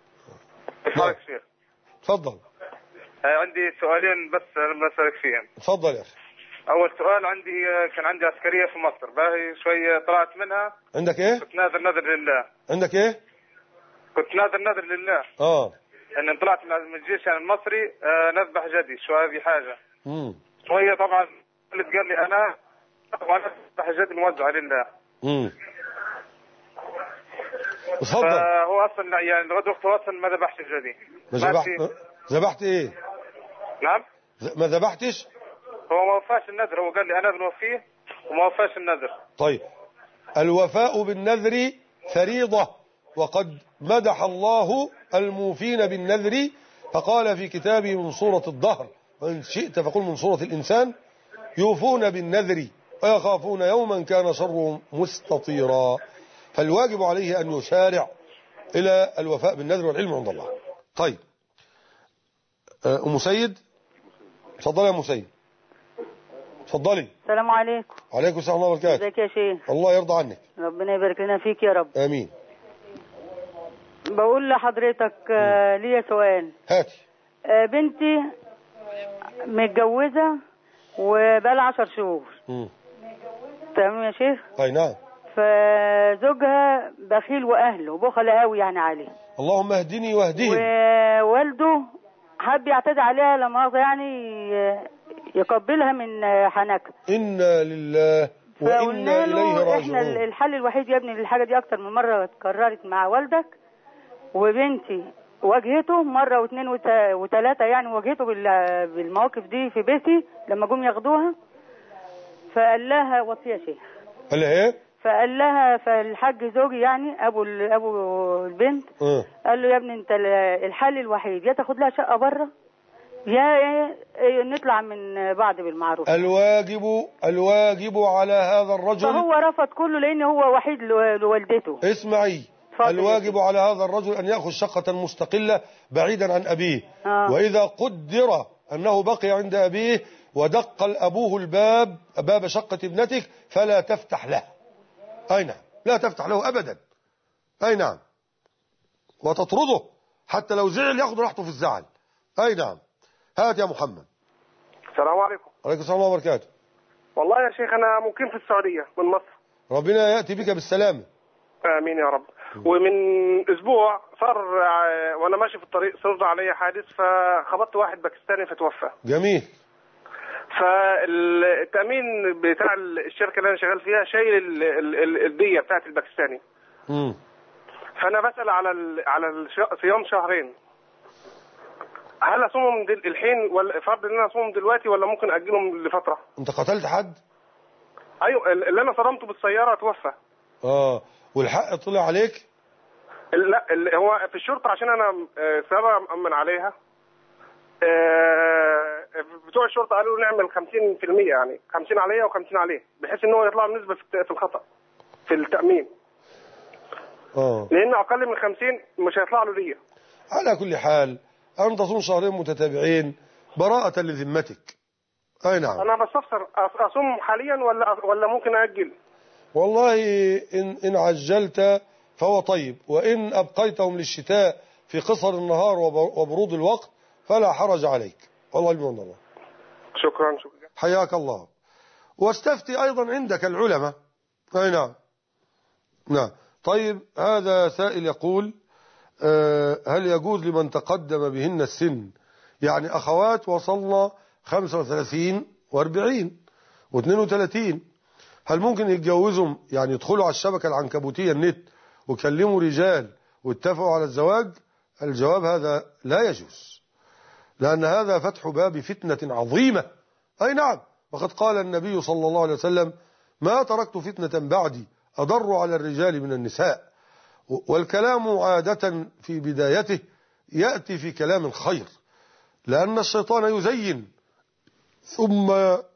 نعم. شيخ تفضل. عندي سؤالين بس بسألك فيهم. تفضل يا أخي. أول سؤال كان عندي عسكرية في مصر، باهي شوية طلعت منها. عندك إيه؟ كنت ناذر نذر لله. عندك إيه؟ كنت ناذر نذر لله. إن طلعت من الجيش المصري نذبح جدي، شو هذه حاجة. شوية طبعا اللي قال لي أنا نذبح جدي موزع لله. فهو أصلا يعني لغاية وقت وصل ما ذبحش الجدي. ذبحت إيه؟ نعم؟ ما ذبحتش؟ هو ما وفاش النذر، هو قال لي أنا بنوفيه وما وفاش النذر. طيب الوفاء بالنذر فريضة، وقد مدح الله الموفين بالنذر فقال في كتابه من سورة الدهر وإن شئت فقل من سورة الإنسان يوفون بالنذر ويخافون يوما كان شره مستطيرا. فالواجب عليه أن يسارع إلى الوفاء بالنذر والعلم عند الله. طيب أم سيد، اتفضلي يا أم سيد، اتفضلي. السلام عليكم. وعليكم السلام ورحمة الله وبركاته. ازيك يا شيخ؟ الله يرضى عنك. ربنا يبارك لنا فيك يا رب. آمين. بقول لحضرتك ليا سؤال. هاتي. بنتي متجوزة وبقالها 10 شهور. تمام يا شيخ؟ اي نعم. فزوجها بخيل واهله بخل قوي يعني عليه. اللهم اهدني واهدهم. ووالده حب يعتدي عليها لما يعني يقبلها من حنكها. إنا لله وإنا إليه راجعون. احنا الحل الوحيد يا ابني للحاجة دي أكتر من مرة اتكررت مع والدك، وبنتي واجهته مرة واثنين وثلاثة يعني، واجهته بالمواقف دي في بيتي لما جم ياخدوها. فقال لها وصية شيخ. قال لها ايه؟ فقال لها فالحاج زوجي يعني ابو البنت قال له يا ابني انت الحل الوحيد يا تاخد لها شقة بره يا نطلع من بعض بالمعروف. الواجب على هذا الرجل. فهو رفض كله لان هو وحيد لوالدته. اسمعي، الواجب على هذا الرجل ان ياخذ شقة مستقلة بعيدا عن ابيه. واذا قدر انه بقي عند ابيه ودق ابوه باب شقة ابنتك فلا تفتح له. اي نعم، لا تفتح له ابدا. اي نعم، وتطرده حتى لو زعل ياخذ راحته في الزعل. اي نعم. هات يا محمد. السلام عليكم. وعليكم السلام ورحمة الله وبركاته. والله يا شيخ أنا مقيم في السعودية من مصر. ربنا يأتي بك بالسلامة. آمين يا رب. ومن أسبوع صار وأنا ماشي في الطريق صار علي حادث فخبطت واحد باكستاني فتوفى. جميل. فالتأمين بتاع الشركة اللي أنا شغال فيها شايل الدية بتاعت الباكستاني. فأنا بسأل على صيام شهرين. هل اصومهم الحين ولا فرض ان انا اصومهم دلوقتي ولا ممكن اجلهم لفتره؟ انت قتلت حد؟ ايوه اللي انا صدمته بالسياره توفى. والحق طلع عليك؟ لا هو في الشرطه عشان انا سبب امن عليها. بتوع الشرطه قالوا نعمل 50% يعني 50 عليا و50 عليه بحيث ان هو يطلع النسبه في الخطا في التامين. لان اقل من 50 مش هيطلع له ديه. على كل حال أن تصوم شهرين متتابعين براءة لذمتك. أي نعم. أنا بستفسر أصوم حاليا ولا ممكن أجل؟ والله إن عجلت فهو طيب، وإن أبقيتهم للشتاء في قصر النهار وبرود الوقت فلا حرج عليك. والله المهم الله. شكرا. حياك الله. واستفتي أيضا عندك العلماء. أي نعم. نعم. طيب هذا سائل يقول هل يجوز لمن تقدم بهن السن يعني أخوات وصلنا 35 و40 و32 هل ممكن يتجوزهم يعني يدخلوا على الشبكة العنكبوتية النت ويكلموا رجال واتفقوا على الزواج؟ الجواب هذا لا يجوز، لأن هذا فتح باب فتنة عظيمة. أي نعم، وقد قال النبي صلى الله عليه وسلم ما تركت فتنة بعدي أضر على الرجال من النساء. والكلام عادة في بدايته يأتي في كلام الخير، لأن الشيطان يزين ثم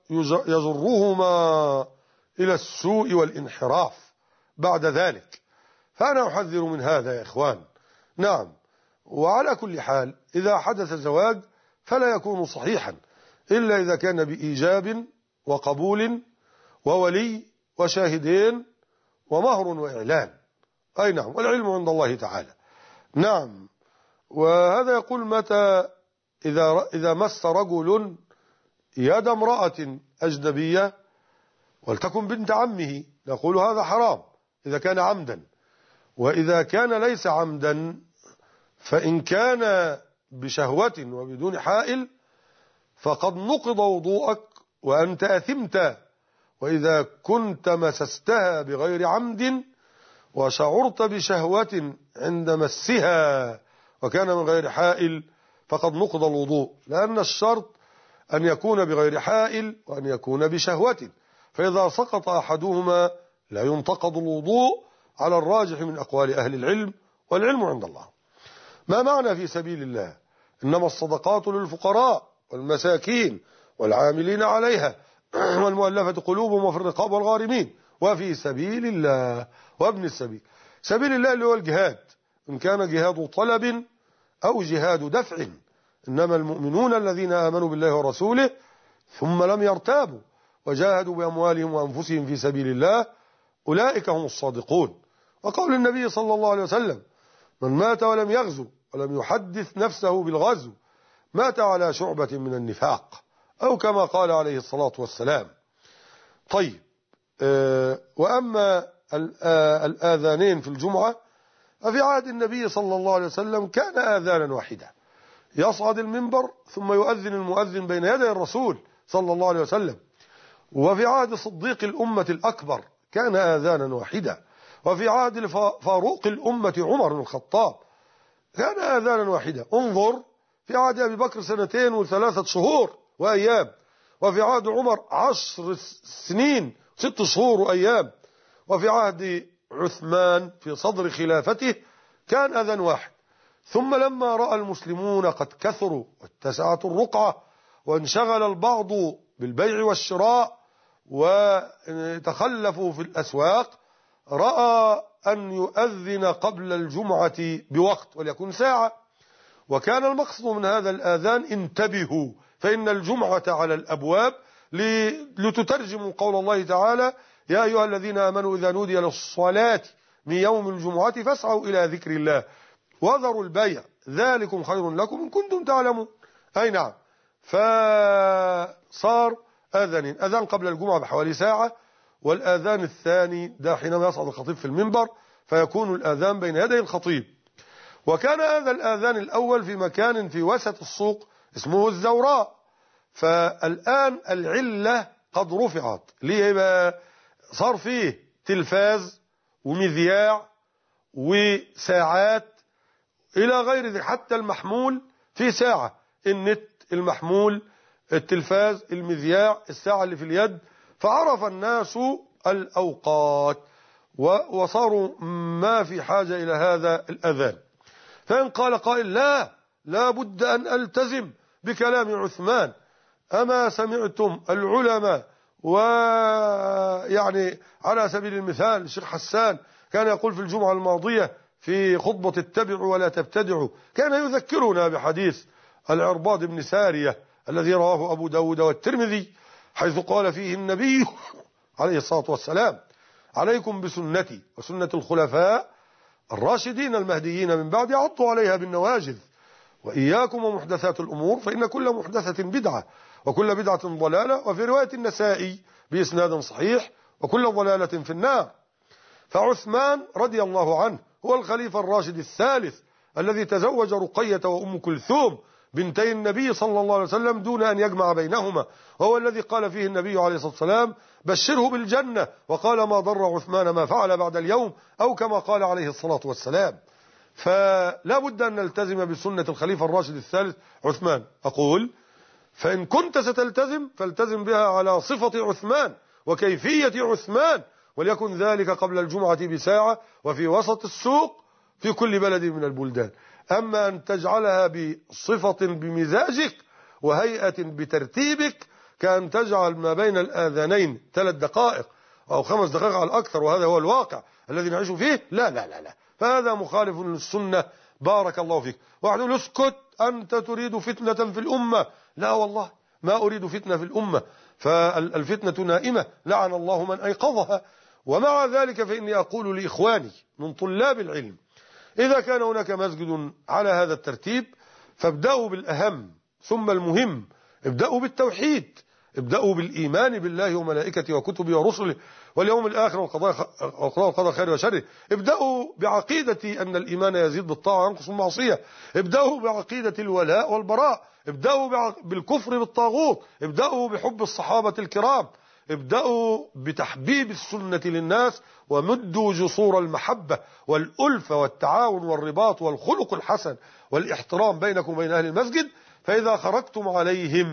يجرهما إلى السوء والانحراف بعد ذلك. فأنا أحذر من هذا يا إخوان. نعم. وعلى كل حال إذا حدث زواج فلا يكون صحيحا إلا إذا كان بإيجاب وقبول وولي وشاهدين ومهر وإعلان. أي نعم، والعلم عند الله تعالى. نعم. وهذا يقول متى إذا مس رجل يد امرأة أجنبية ولتكن بنت عمه نقول هذا حرام إذا كان عمدا. وإذا كان ليس عمدا فإن كان بشهوة وبدون حائل فقد نقض وضوءك وأنت أثمت. وإذا كنت مسستها بغير عمد وشعرت بشهوة عند مسها وكان من غير حائل فقد نقض الوضوء، لأن الشرط أن يكون بغير حائل وأن يكون بشهوة، فإذا سقط أحدهما لا ينتقض الوضوء على الراجح من أقوال أهل العلم، والعلم عند الله. ما معنى في سبيل الله؟ إنما الصدقات للفقراء والمساكين والعاملين عليها والمؤلفة قلوبهم وفي الرقاب والغارمين وفي سبيل الله وابن السبيل. سبيل الله اللي هو الجهاد، إن كان جهاد طلب أو جهاد دفع. إنما المؤمنون الذين آمنوا بالله ورسوله ثم لم يرتابوا وجاهدوا بأموالهم وأنفسهم في سبيل الله أولئك هم الصادقون. وقول النبي صلى الله عليه وسلم: من مات ولم يغزو ولم يحدث نفسه بالغزو مات على شعبة من النفاق، أو كما قال عليه الصلاة والسلام. طيب، وأما الآذانين في الجمعة ففي عهد النبي صلى الله عليه وسلم كان آذانا واحدة، يصعد المنبر ثم يؤذن المؤذن بين يدي الرسول صلى الله عليه وسلم. وفي عهد صديق الأمة الأكبر كان آذانا واحدة، وفي عهد فاروق الأمة عمر بن الخطاب كان آذانا واحدة. انظر، في عهد أبي بكر 2 و3 شهور وأيام، وفي عهد عمر 10 سنين 6 شهور وأيام، وفي عهد عثمان في صدر خلافته كان أذان واحد. ثم لما رأى المسلمون قد كثروا واتسعت الرقعة وانشغل البعض بالبيع والشراء وتخلفوا في الأسواق، رأى أن يؤذن قبل الجمعة بوقت وليكن ساعة. وكان المقصد من هذا الآذان: انتبهوا فإن الجمعة على الأبواب، لتترجموا قول الله تعالى: يا أيها الذين آمنوا إذا نودي للصلاة من يوم الجمعة فاسعوا إلى ذكر الله وذروا البيع ذلكم خير لكم إن كنتم تعلمون. أي نعم، فصار آذانين: أذان قبل الجمعة بحوالي ساعة، والآذان الثاني ده حينما يصعد الخطيب في المنبر فيكون الآذان بين يدي الخطيب. وكان هذا الآذان الأول في مكان في وسط السوق اسمه الزوراء. فالآن العلة قد رفعت، ليه بقى؟ صار فيه تلفاز ومذياع وساعات إلى غير ذلك، حتى المحمول في ساعة، النت، المحمول، التلفاز، المذياع، الساعة اللي في اليد. فعرف الناس الأوقات وصاروا ما في حاجة إلى هذا الأذان. فإن قال قائل: لا بد أن ألتزم بكلام عثمان، أما سمعتم العلماء؟ ويعني على سبيل المثال الشيخ حسان كان يقول في الجمعة الماضية في خطبة اتبعوا ولا تبتدعوا، كان يذكرنا بحديث العرباض بن سارية الذي رواه أبو داود والترمذي، حيث قال فيه النبي عليه الصلاة والسلام: عليكم بسنتي وسنة الخلفاء الراشدين المهديين من بعد، عضوا عليها بالنواجذ، وإياكم ومحدثات الأمور فإن كل محدثة بدعة وكل بدعة ضلالة، وفي رواية النسائي بإسناد صحيح: وكل ضلالة في النار. فعثمان رضي الله عنه هو الخليفة الراشد الثالث الذي تزوج رقية وأم كلثوم بنتي النبي صلى الله عليه وسلم دون أن يجمع بينهما، وهو الذي قال فيه النبي عليه الصلاة والسلام: بشره بالجنة، وقال: ما ضر عثمان ما فعل بعد اليوم، أو كما قال عليه الصلاة والسلام. فلا بد أن نلتزم بسنة الخليفة الراشد الثالث عثمان. أقول: فإن كنت ستلتزم فالتزم بها على صفة عثمان وكيفية عثمان، وليكن ذلك قبل الجمعة بساعة وفي وسط السوق في كل بلد من البلدان. أما أن تجعلها بصفة بمزاجك وهيئة بترتيبك، كأن تجعل ما بين الآذانين 3 دقائق أو 5 دقائق على الأكثر، وهذا هو الواقع الذي نعيش فيه، لا، فهذا مخالف للسنة. بارك الله فيك. واحد يقول: اسكت أنت تريد فتنة في الأمة. لا والله ما أريد فتنة في الأمة، فالفتنة نائمة لعن الله من أيقظها. ومع ذلك فإني أقول لإخواني من طلاب العلم: إذا كان هناك مسجد على هذا الترتيب فابدأوا بالأهم ثم المهم، ابدأوا بالتوحيد، ابدأوا بالإيمان بالله وملائكته وكتبه ورسله واليوم الآخر والقضاء خير وشره، ابدأوا بعقيدة أن الإيمان يزيد بالطاعة وينقص بالمعصية، ابدأوا بعقيدة الولاء والبراء، ابدأوا بالكفر بالطاغوت، ابدأوا بحب الصحابة الكرام، ابدأوا بتحبيب السنة للناس، ومدوا جسور المحبة والألفة والتعاون والرباط والخلق الحسن والاحترام بينكم وبين أهل المسجد. فإذا خرجتم عليهم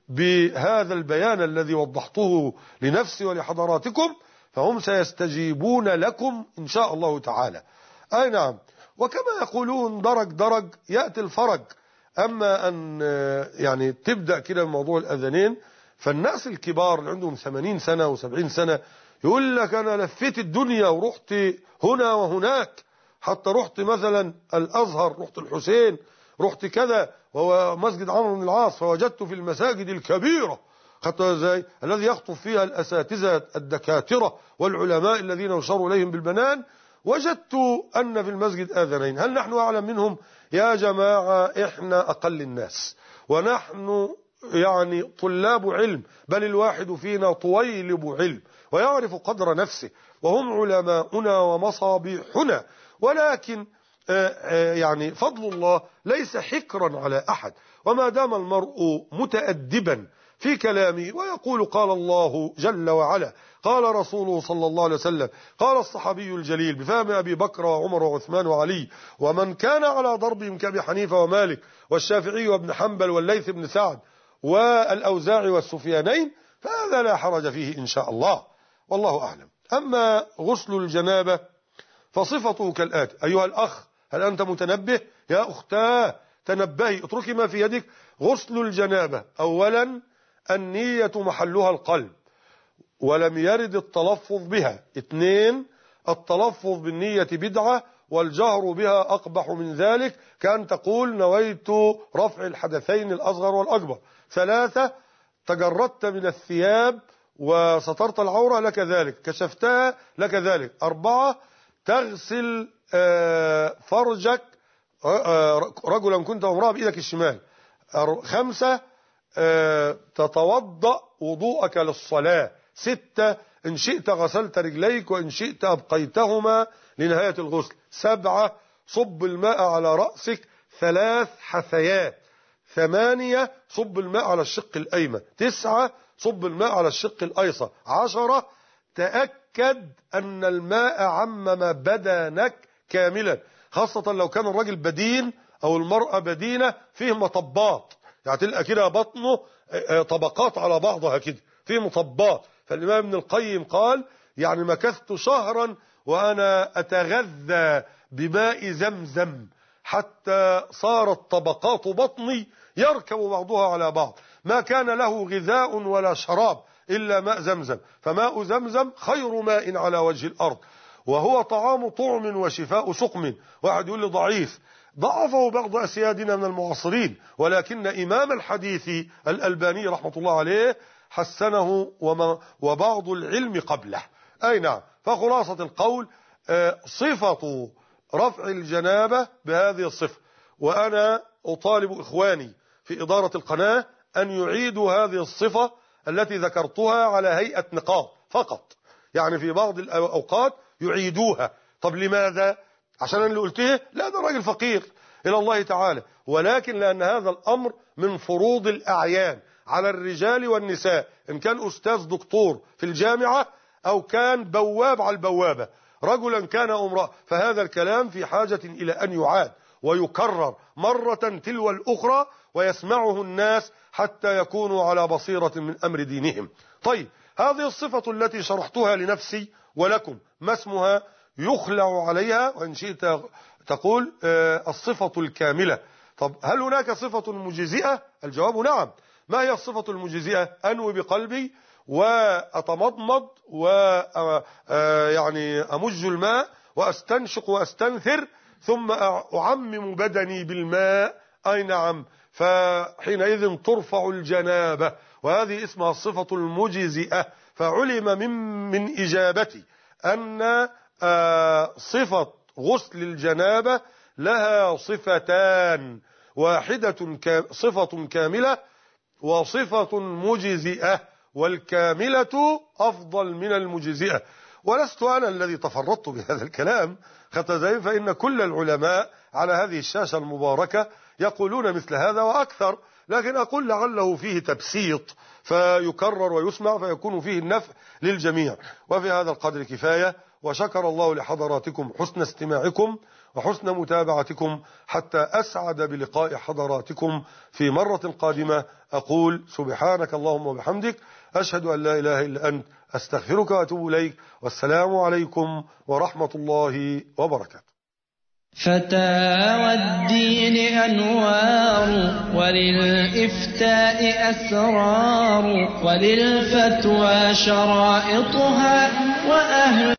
بهذا البيان الذي وضحته لنفسي ولحضراتكم فهم سيستجيبون لكم إن شاء الله تعالى. أي نعم. وكما يقولون درج درج يأتي الفرج. أما أن يعني تبدأ كده بموضوع الأذانين، فالناس الكبار اللي عندهم 80 سنة و70 سنة يقول لك أنا لفيت الدنيا ورحت هنا وهناك، حتى رحت مثلا الأزهر، رحت الحسين، رحت كذا، وهو مسجد عمرو بن العاص، فوجدت في المساجد الكبيرة حتى زي الذي يخطب فيها الأساتذة الدكاترة والعلماء الذين يشار إليهم بالبنان، وجدت أن في المسجد آذانين. هل نحن أعلم منهم؟ يا جماعة إحنا أقل الناس، ونحن يعني طلاب علم، بل الواحد فينا طويلب علم ويعرف قدر نفسه، وهم علماؤنا ومصابيحنا، ولكن يعني فضل الله ليس حكرا على أحد. وما دام المرء متأدبا في كلامه ويقول قال الله جل وعلا، قال رسوله صلى الله عليه وسلم، قال الصحابي الجليل بفهم أبي بكر وعمر وعثمان وعلي ومن كان على ضربهم كأبي حنيفة ومالك والشافعي وابن حنبل والليث بن سعد والأوزاعي والسفيانين، فهذا لا حرج فيه إن شاء الله، والله أعلم. أما غسل الجنابة فصفته كالآتي. أيها الأخ، هل أنت متنبه؟ يا أختاه تنبهي، اتركي ما في يدك. غسل الجنابة أولا النية محلها القلب ولم يرد التلفظ بها. 2 التلفظ بالنية بدعة والجهر بها أقبح من ذلك، كأن تقول نويت رفع الحدثين الأصغر والأكبر. 3 تجردت من الثياب وسترت العورة لك ذلك، كشفتها لك ذلك. 4 تغسل فرجك رجلا كنت وامرأة بإيدك الشمال. 5 تتوضأ وضوءك للصلاة. 6 إن شئت غسلت رجليك وإن شئت أبقيتهما لنهاية الغسل. 7 صب الماء على رأسك 3 حثيات. 8 صب الماء على الشق الأيمن. 9 صب الماء على الشق الأيسر. 10 تأكد أن الماء عمم بدنك كاملا، خاصة لو كان الرجل بدين أو المرأة بدينة، فيه مطبات، يعني تلقى كده بطنه طبقات على بعضها كده، فيه مطبات. فالإمام ابن القيم قال يعني مكثت شهرا وأنا أتغذى بماء زمزم حتى صارت طبقات بطني يركب بعضها على بعض، ما كان له غذاء ولا شراب إلا ماء زمزم، فماء زمزم خير ماء على وجه الأرض، وهو طعام طعم وشفاء سقم. واحد يقول لي ضعيف، ضعفه بعض أسيادنا من المعاصرين، ولكن إمام الحديث الألباني رحمة الله عليه حسنه وبعض العلم قبله. أي نعم. فخلاصة القول صفة رفع الجنابة بهذه الصفة، وأنا أطالب إخواني في إدارة القناة أن يعيدوا هذه الصفة التي ذكرتها على هيئة نقاط فقط، يعني في بعض الأوقات يعيدوها. طب لماذا؟ عشان اللي قلته لا، ده راجل فقير إلى الله تعالى، ولكن لأن هذا الأمر من فروض الأعيان على الرجال والنساء، إن كان أستاذ دكتور في الجامعة أو كان بواب على البوابة، رجلا كان امرأة، فهذا الكلام في حاجة إلى أن يعاد ويكرر مرة تلو الأخرى ويسمعه الناس حتى يكونوا على بصيرة من أمر دينهم. طيب، هذه الصفة التي شرحتها لنفسي ولكم ما اسمها؟ يخلع عليها، وإن شئت تقول الصفة الكاملة. طب هل هناك صفة مجزئة؟ الجواب نعم. ما هي الصفة المجزئة؟ أنوي بقلبي وأتمضمض ويعني أمج الماء وأستنشق وأستنثر ثم أعمم بدني بالماء. أي نعم. فحينئذ ترفع الجنابة، وهذه اسمها الصفة المجزئة. فعلم من إجابتي أن صفة غسل الجنابة لها صفتان، واحدة صفة كاملة وصفة مجزئة، والكاملة أفضل من المجزئة. ولست أنا الذي تفردت بهذا الكلام، فإن كل العلماء على هذه الشاشة المباركة يقولون مثل هذا وأكثر، لكن أقول لعله فيه تبسيط فيكرر ويسمع فيكون فيه النفع للجميع. وفي هذا القدر كفاية، وشكر الله لحضراتكم حسن استماعكم وحسن متابعتكم. حتى أسعد بلقاء حضراتكم في مرة قادمة أقول سبحانك اللهم وبحمدك، أشهد أن لا إله إلا أنت، أستغفرك وأتوب إليك، والسلام عليكم ورحمة الله وبركاته. فتاوى الدين أنوار، وللإفتاء أسرار، وللفتوى شرائطها، وأهل